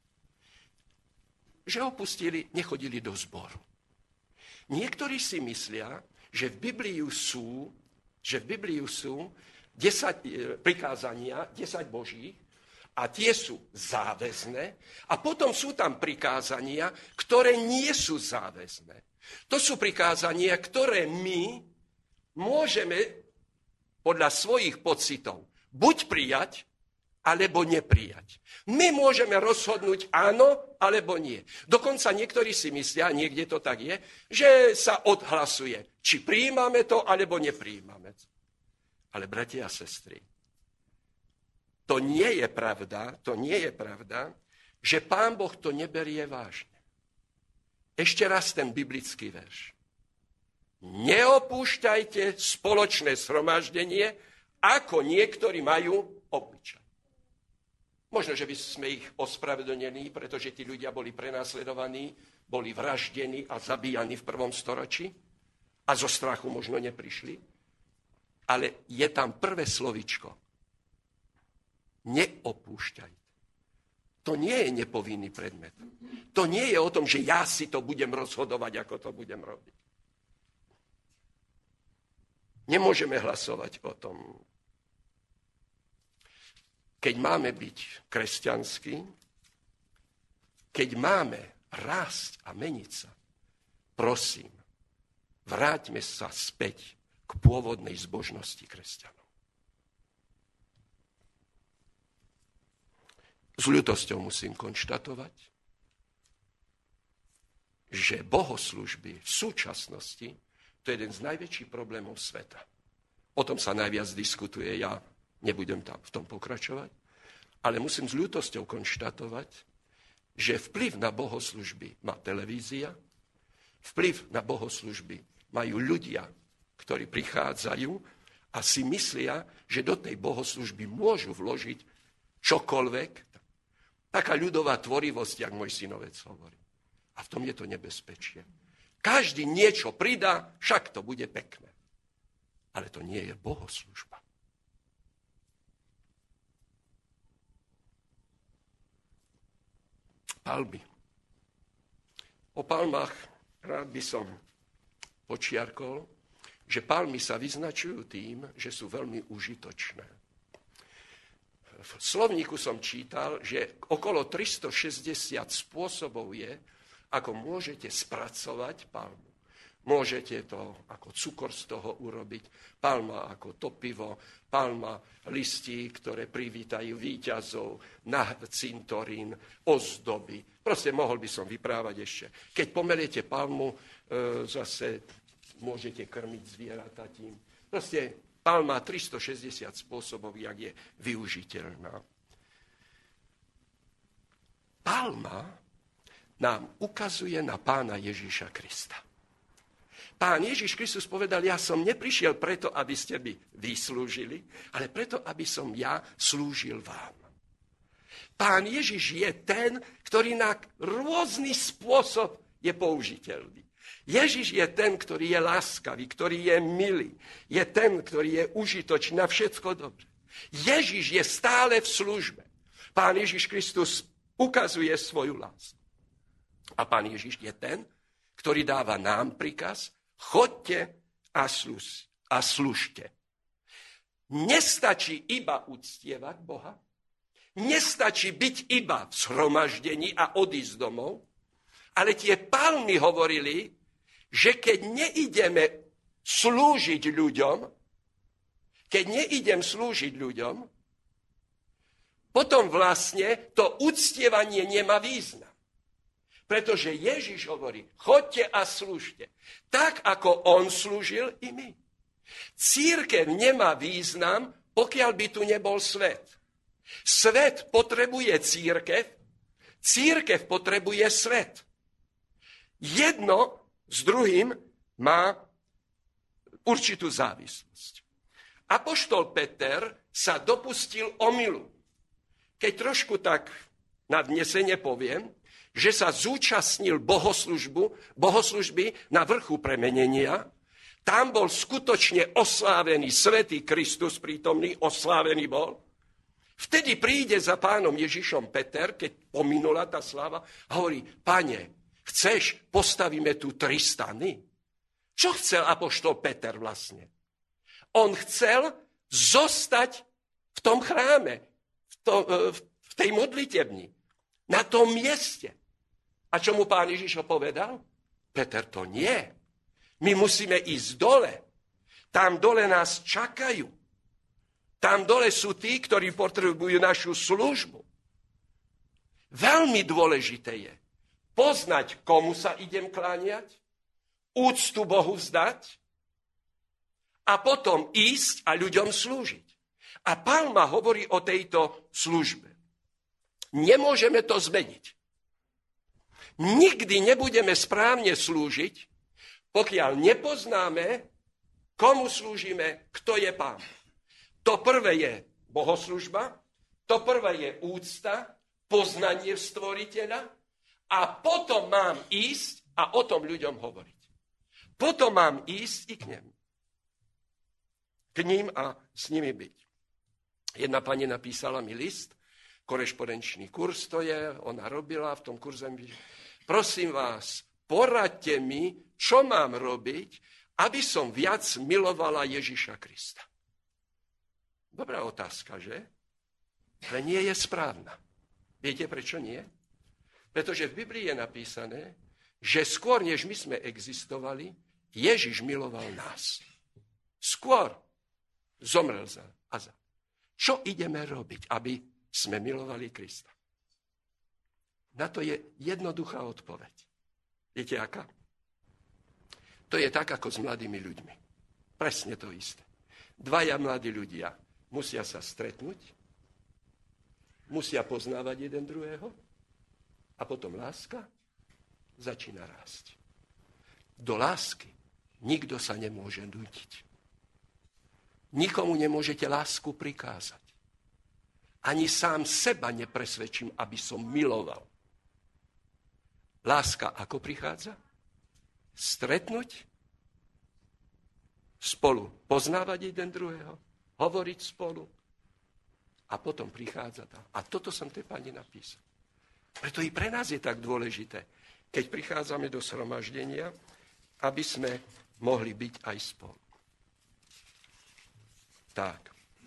Že opustili, nechodili do zboru. Niektorí si myslia, že v Biblii sú, že v Biblii sú desať prikázania, desať božích, a tie sú záväzné. A potom sú tam prikázania, ktoré nie sú záväzné. To sú prikázania, ktoré my môžeme podľa svojich pocitov buď prijať, alebo neprijať. My môžeme rozhodnúť áno, alebo nie. Dokonca niektorí si myslia, niekde to tak je, že sa odhlasuje, či prijímame to, alebo neprijímame to. Ale bratia a sestry, to nie je pravda, to nie je pravda, že Pán Boh to neberie vážne. Ešte raz ten biblický verš. Neopúšťajte spoločné zhromaždenie, ako niektorí majú obyčaj. Možno, že by sme ich ospravedlnili, pretože tí ľudia boli prenasledovaní, boli vraždení a zabíjani v prvom storočí. a zo strachu možno neprišli, ale je tam prvé slovičko. Neopúšťajte. To nie je nepovinný predmet. To nie je o tom, že ja si to budem rozhodovať, ako to budem robiť. Nemôžeme hlasovať o tom. Keď máme byť kresťanskí, keď máme rásť a meniť sa, prosím, vráťme sa späť k pôvodnej zbožnosti kresťanov. S ľutosťou musím konštatovať, že bohoslužby v súčasnosti to je jeden z najväčších problémov sveta. O tom sa najviac diskutuje, ja nebudem tam v tom pokračovať, ale musím s ľutosťou konštatovať, že vplyv na bohoslužby má televízia, vplyv na bohoslužby majú ľudia, ktorí prichádzajú a si myslia, že do tej bohoslužby môžu vložiť čokoľvek. Taká ľudová tvorivosť, jak môj synovec hovorí. A v tom je to nebezpečie. Každý niečo pridá, však to bude pekné. Ale to nie je bohoslužba. Palmy. O palmách rád by som počiarkol, že palmy sa vyznačujú tým, že sú veľmi užitočné. V slovníku som čítal, že okolo tristošesťdesiat spôsobov je, ako môžete spracovať palmu. Môžete to ako cukor z toho urobiť, palma ako topivo, palma listí, ktoré privítajú víťazov na cintorín, ozdoby. Proste mohol by som vyprávať ešte. Keď pomeliete palmu, e, zase môžete krmiť zvieratá tým. Proste palma má tristošesťdesiat spôsobov, jak je využiteľná. Palma nám ukazuje na Pána Ježíša Krista. Pán Ježiš Kristus povedal, ja som neprišiel preto, aby ste mi vyslúžili, ale preto, aby som ja slúžil vám. Pán Ježiš je ten, ktorý na rôzny spôsob je použiteľný. Ježiš je ten, ktorý je láskavý, ktorý je milý. Je ten, ktorý je užitočný na všetko dobre. Ježiš je stále v službe. Pán Ježiš Kristus ukazuje svoju lásku. A Pán Ježiš je ten, ktorý dáva nám príkaz, choďte a, slúž, a slúžte. Nestačí iba uctievať Boha, nestačí byť iba v zhromaždení a odísť domov, ale tie palmy hovorili, že keď neideme slúžiť ľuďom, keď neidem slúžiť ľuďom, potom vlastne to uctievanie nemá význam. Pretože Ježiš hovorí, choďte a slúžte. Tak, ako on slúžil i my. Cirkev nemá význam, pokiaľ by tu nebol svet. Svet potrebuje cirkev, cirkev potrebuje svet. Jedno s druhým má určitú závislosť. Apoštol Peter sa dopustil omylu. Keď trošku tak nadnesene poviem, že sa zúčastnil bohoslužbu, bohoslužby na vrchu premenenia, tam bol skutočne oslávený svätý Kristus prítomný, oslávený bol. Vtedy príde za pánom Ježišom Peter, keď pominula tá sláva, a hovorí, pane, chceš, postavíme tu tri stany? Čo chcel apoštol Peter vlastne? On chcel zostať v tom chráme, v, to, v tej modlitebni, na tom mieste. A čo mu pán Ježiš povedal? Peter, to nie. My musíme ísť dole. Tam dole nás čakajú. Tam dole sú tí, ktorí potrebujú našu službu. Veľmi dôležité je poznať, komu sa idem kláňať, úctu Bohu vzdať a potom ísť a ľuďom slúžiť. A Palma hovorí o tejto službe. Nemôžeme to zmeniť. Nikdy nebudeme správne slúžiť, pokiaľ nepoznáme, komu slúžime, kto je Pán. To prvé je bohoslužba, to prvé je úcta, poznanie stvoriteľa a potom mám ísť a o tom ľuďom hovoriť. potom mám ísť i k nemu. K ním a s nimi byť. Jedna pani napísala mi list, korešpondenčný kurz to je, ona robila v tom kurze. Prosím vás, poradte mi, čo mám robiť, aby som viac milovala Ježiša Krista. Dobrá otázka, že? Ale nie je správna. Viete, prečo nie? Pretože v Biblii je napísané, že skôr, než my sme existovali, Ježiš miloval nás. Skôr zomrel za a za. Čo ideme robiť, aby sme milovali Krista? Na to je jednoduchá odpoveď. Viete, aká? To je tak, ako s mladými ľuďmi. Presne to isté. Dvaja mladí ľudia musia sa stretnúť, musia poznávať jeden druhého a potom láska začína rásť. Do lásky nikto sa nemôže nútiť. Nikomu nemôžete lásku prikázať. Ani sám seba nepresvedčím, aby som miloval. Láska ako prichádza? Stretnúť, spolu poznávať jeden druhého, hovoriť spolu a potom prichádza tam. A toto som tej pani napísal. Preto i pre nás je tak dôležité, keď prichádzame do shromaždenia, aby sme mohli byť aj spolu. Tak.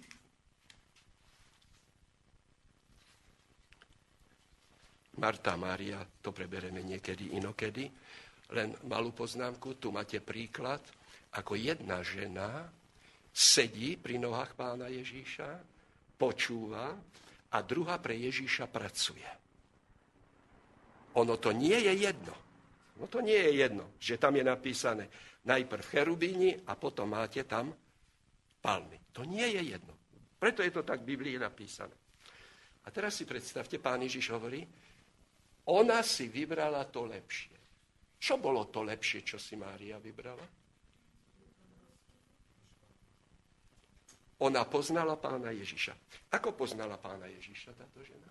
Marta a Mária, to prebereme niekedy inokedy, len malú poznámku, tu máte príklad, ako jedna žena sedí pri nohách pána Ježíša, počúva a druhá pre Ježíša pracuje. Ono to nie je jedno. No to nie je jedno, že tam je napísané najprv cherubíni a potom máte tam palmy. To nie je jedno. Preto je to tak v Biblii napísané. A teraz si predstavte, pán Ježiš hovorí, ona si vybrala to lepšie. Čo bolo to lepšie, čo si Mária vybrala? Ona poznala pána Ježiša. Ako poznala pána Ježiša táto žena?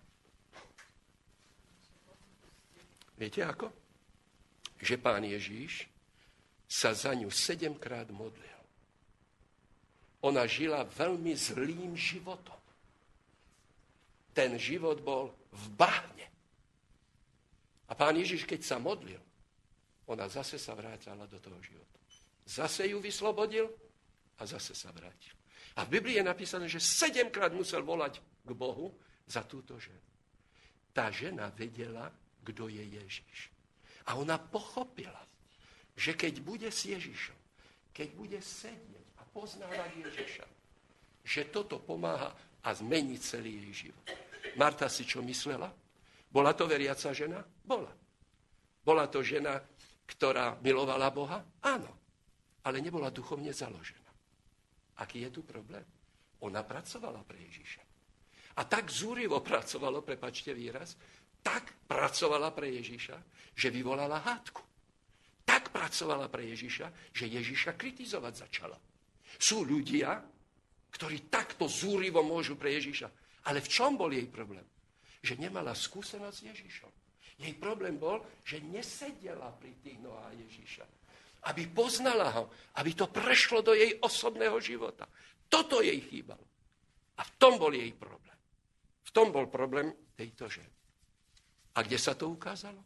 Viete ako? Že pán Ježíš sa za ňu sedemkrát modlil. Ona žila veľmi zlým životom. Ten život bol v bahne. A pán Ježiš, keď sa modlil, ona zase sa vrátala do toho života. Zase ju vyslobodil a zase sa vrátil. A v Biblii je napísané, že sedemkrát musel volať k Bohu za túto ženu. Tá žena vedela, kto je Ježiš. A ona pochopila, že keď bude s Ježišom, keď bude sedieť a poznávať Ježiša, že toto pomáha a zmení celý jej život. Marta si čo myslela? Bola to veriaca žena? Bola. Bola to žena, ktorá milovala Boha? Áno. Ale nebola duchovne založená. Aký je tu problém? Ona pracovala pre Ježiša. A tak zúrivo pracovala, prepáčte výraz, tak pracovala pre Ježiša, že vyvolala hádku. Tak pracovala pre Ježiša, že Ježiša kritizovať začala. Sú ľudia, ktorí takto zúrivo môžu pre Ježiša. Ale v čom bol jej problém? Že nemala skúsenosť s Ježišom. Jej problém bol, že nesedela pri tých nohách Ježiša. Aby poznala ho, aby to prešlo do jej osobného života. Toto jej chýbalo. A v tom bol jej problém. V tom bol problém tejto ženy. A kde sa to ukázalo?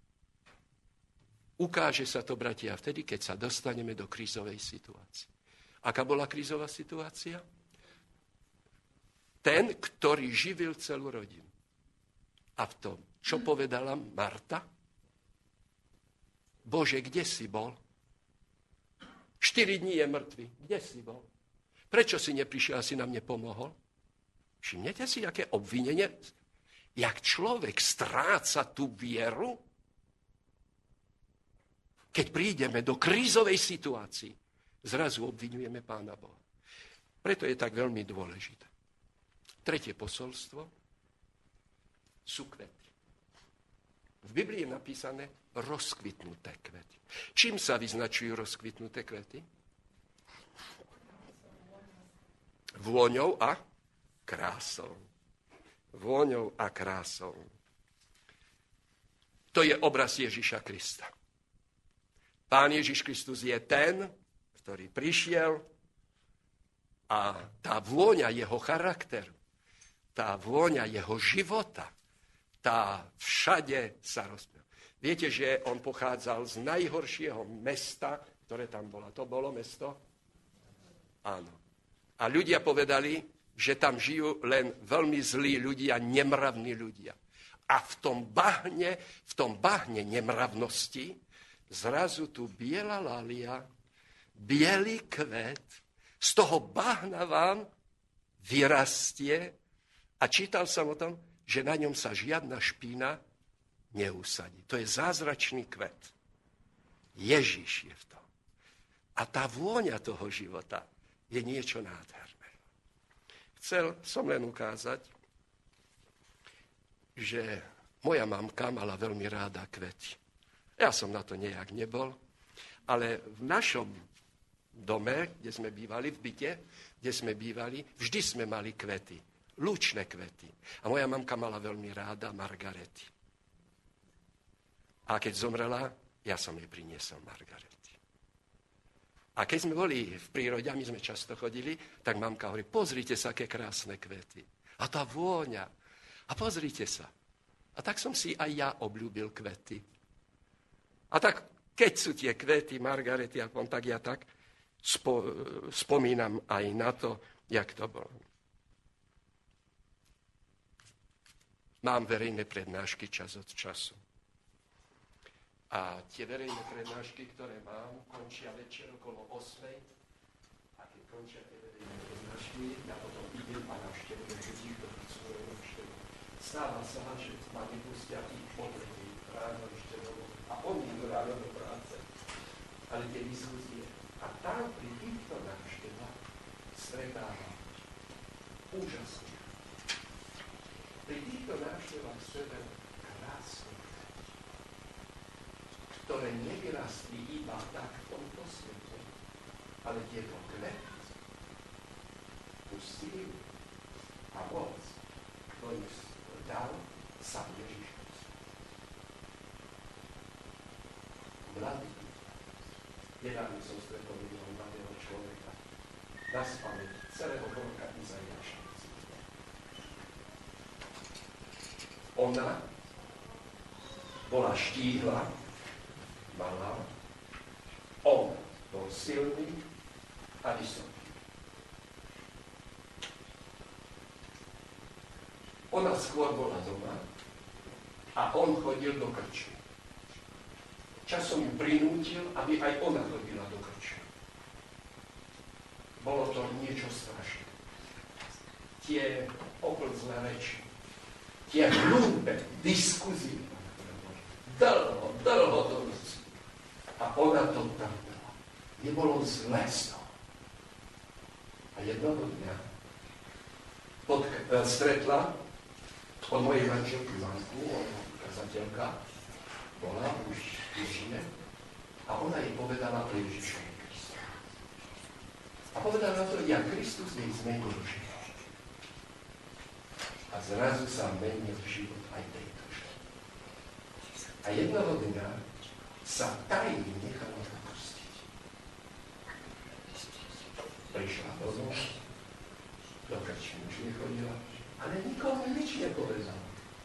Ukáže sa to, bratia, vtedy, keď sa dostaneme do krízovej situácie. Aká bola krízová situácia? Ten, ktorý živil celú rodinu. A v tom, čo povedala Marta? Bože, kde si bol? Štyri dní je mŕtvy. Kde si bol? Prečo si neprišiel a si nám nepomohol? Všimnete si, aké obvinenie? Jak človek stráca tú vieru, keď prídeme do krízovej situácii, zrazu obvinujeme Pána Boha. Preto je tak veľmi dôležité. Tretie posolstvo sú kvety. V Biblii je napísané rozkvitnuté kvety. Čím sa vyznačujú rozkvitnuté kvety? Vôňou a krásou. Vôňou a krásou. To je obraz Ježiša Krista. Pán Ježiš Kristus je ten, ktorý prišiel a tá vôňa jeho charakteru, tá vôňa jeho života, tá všade sa rozpievala. Viete, že on pochádzal z najhoršieho mesta, ktoré tam bolo. To bolo mesto? Áno. A ľudia povedali, že tam žijú len veľmi zlí ľudia, nemravní ľudia. A v tom bahne, v tom bahne nemravnosti zrazu tu biela lalia, bielý kvet, z toho bahna vám vyrastie a čítal som o tom, že na ňom sa žiadna špína neusadí. To je zázračný kvet. Ježiš je v tom. A tá vôňa toho života je niečo nádherné. Chcel som len ukázať, že moja mamka mala veľmi ráda kvety. Ja som na to nejak nebol, ale v našom dome, kde sme bývali, v byte, kde sme bývali, vždy sme mali kvety. Lúčne kvety. A moja mamka mala veľmi ráda margarety. A keď zomrela, ja som jej priniesol margarety. A keď sme boli v prírode, a my sme často chodili, tak mamka hovorí, pozrite sa, aké krásne kvety. A tá vôňa. A pozrite sa. A tak som si aj ja obľúbil kvety. A tak, keď sú tie kvety, margarety, a tak ja tak spo, spomínam aj na to, jak to bolo. Mám verejné prednášky čas od času. A tie verejné prednášky, ktoré mám, končia večer okolo osmej. A keď končia tie verejné prednášky, ja potom idem a navštevujem ľudí, ktorí chcú navštevu. Stáva sa, že ma vypustia ich potrebí ráno ešte domov. A oni idú ráno do práce. Ale tie diskusie. A tam pri týchto návštevách stretávam úžasne. Pri týchto návštevách stretávam krásne, ktoré nevyrastli iba tak v tomto svete, ale tieto kvety, tú sílu a moc, ktorý dal sám Ježiš Kristus. Mladý, nedávno som stretol jedného mladého človeka, na spamäť celého proroka Izaiáša. Ona bola štíhla, malá, on bol silný a vysoký. Ona skôr bola doma a on chodil do krčmy. Časom ju prinútil, aby aj ona chodila do krčmy. Bolo to niečo strašné. Tie oplzlé reči, tie hlúpe diskuzie, dlho, dlho do noci. A ona to trpela. Nebolo zlé z toho. A jednoho dňa pod, e, stretla od mojej manželky Manku, ona kazateľka, bola už v žine, a ona jej povedala o Ježišovi Kristu. A povedala to, jak Kristus jej zmenil život. A zrazu sa menil život aj tejto ženy. A jednoho dňa sa tajne nechala pokrstiť. Prišla domov, do krčmy už nechodila, ale nikomu nič nepovedala.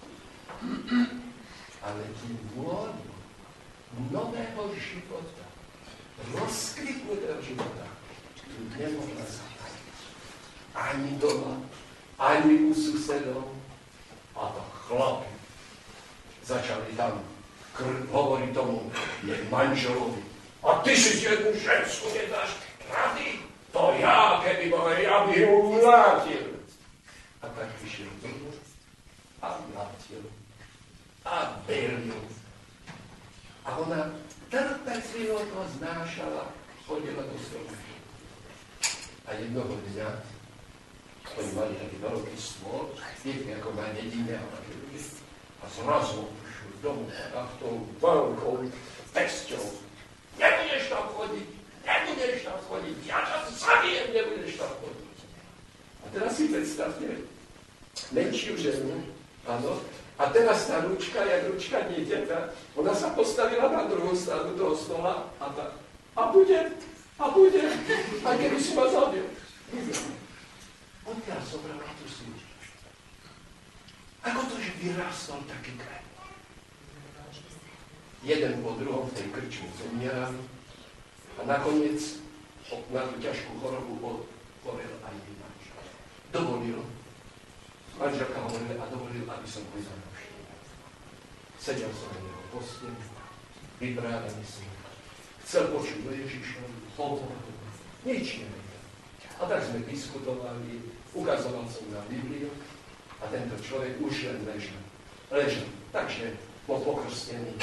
Ale tú vôľu nového života, rozkvitnutého života, tu nemohla zatajiť. Ani doma, ani u susedov. A to chlapi začali tam kr- hovoriť tomu jej manželovi. A ty si jednu žensku nedáš rady? To ja, keby bol, ja by ju mlátil. A tak vyšiel domov a mlátil. A byl ju. A ona trpezlivo to znášala, chodila do stromu. A jednoho dňa oni mali taký veľký stôl, viete, ako na dedine, a zrazu prišli domov a tou veľkou pesťou. Nebudeš tam chodiť, nebudeš tam chodiť, ja ťa zabijem, nebudeš tam chodiť. A teraz si predstavte menšiu ženu, áno, A teraz tá ručka, jak ručka dieťaťa, ona sa postavila na druhú stranu toho stola a tá, a bude, a bude, a keby si ma zabil. Odkiaľ zobrala tú silu? Ako to, že vyrástol taký kraj? Jeden po druhom v tej krčmi zomierali a nakoniec na tú ťažkú chorobu ochorel aj jej manžel. Dovolil, manželka hovorila a dovolil, aby som ho zanavštívil. Sedel som na jeho posteli, vyprádaný som. Chcel počuť o Ježišovi, hovoril, nič nevedel. A tak sme diskutovali, ukazoval som na Bibliu a tento človek už len ležal. Ležal, takže bol pokrstený.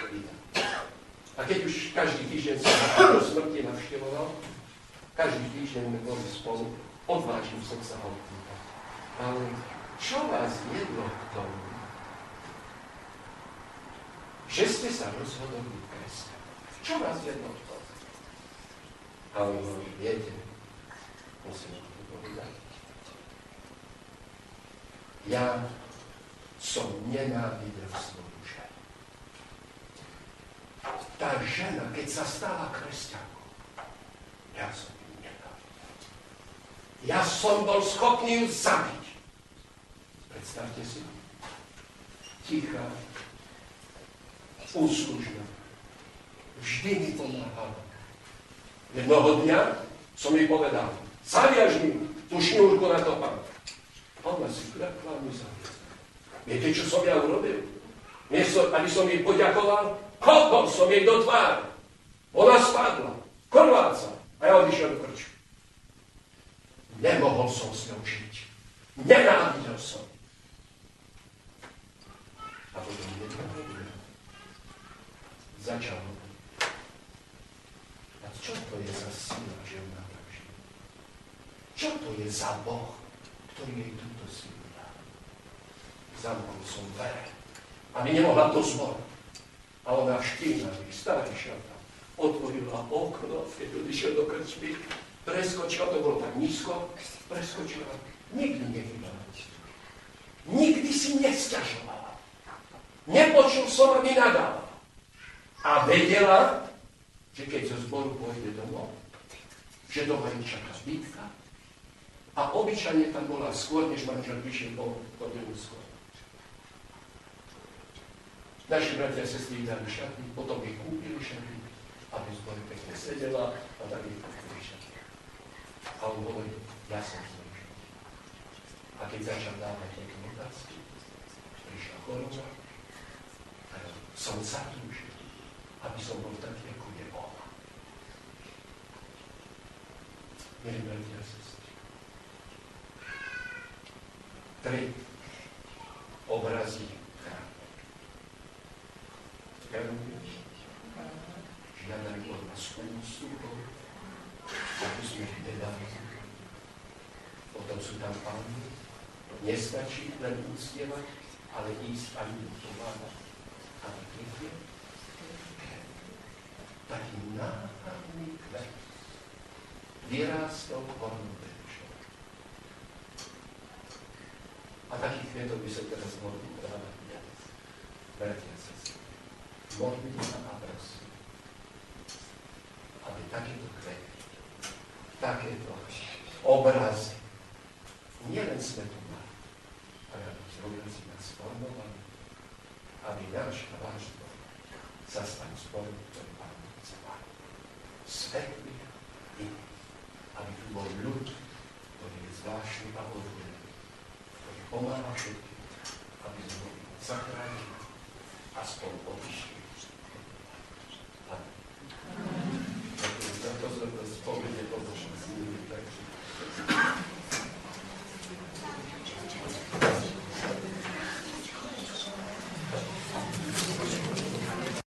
A keď už každý týždeň som do smrti navštevoval, každý týždeň sme boli spolu, odvážil som sa ho pýtať. Ale čo vás viedlo k tomu, že ste sa rozhodli kresťan? Čo vás viedlo k tomu? Ale viete, musím to povedať. Ja som nenávidel svoju ženu. Tá žena, keď sa stala kresťankou, ja som ju nenávidel. Ja som bol schopný ju zabiť. Predstavte si, tichá, úslužná, vždy mi pomáhala. Jednoho dňa som jej povedal, zaviaž mi tú šňúrku na to pán. Ona si kľakla mi zaviaž. Viete, čo som ja urobil? Miesto, aby som jej poďakoval, kopol som jej do tváre. Ona spadla, krváca a ja odišiel do krču. Nemohol som s ňou žiť. Nenávidel som. A potom jedného dňa začal. A čo to je za sila, že ona tak žije? Čo to je za Boh, ktorý jej túto silu dá? Zamkol som dvere, aby nemohla to zmoriť. A ona štínavý, starý šata, otvorila okno, keď odišiel do krčmy, preskočila, to bolo tak nízko, preskočila, nikdy nechybala. Nikdy si nesťažovala. Nepočul som, aby nadala. A vedela, že keď zo zboru pôjde domov, že doma ju čaká bitka a obyčajne tam bola skôr, než manžel vyšiel po hodinu skôr. Naši bratia a sestry dali šaty, potom jej kúpili šaty, aby v zbore pekne sedela a dali jej kúpili šaty. A on hovorí, ja som zložil. A keď začal dávať nejaké otázky, prišla choroba a som zatúžil, aby som bol taký, ako je ona. Milí bratia a sestry, tri obrazy chrámu. Žiadajú od nás úctu, ako sme ich nedali. Potom sú tam páni. Nestačí len úctievať, ale ísť aj do pomáhať. A taký taký náhodný kvet vyrástol hornú temčou. A takých kvetov by sa teraz mohli dávať viac. Bratia a sestry, modlite sa a prosím, aby takéto kvety, takéto obrazy, nielen sme tu mali, ale aby z obrazy nás formovali, aby náš a váš dom sa stal zborom, ktorý Pán chce mať. Svetlý i aby tu bol ľud, ktorý je zvláštny a odvolený, ktorý pomáha všetkým, aby sme mohli zachrániť a spolu odišli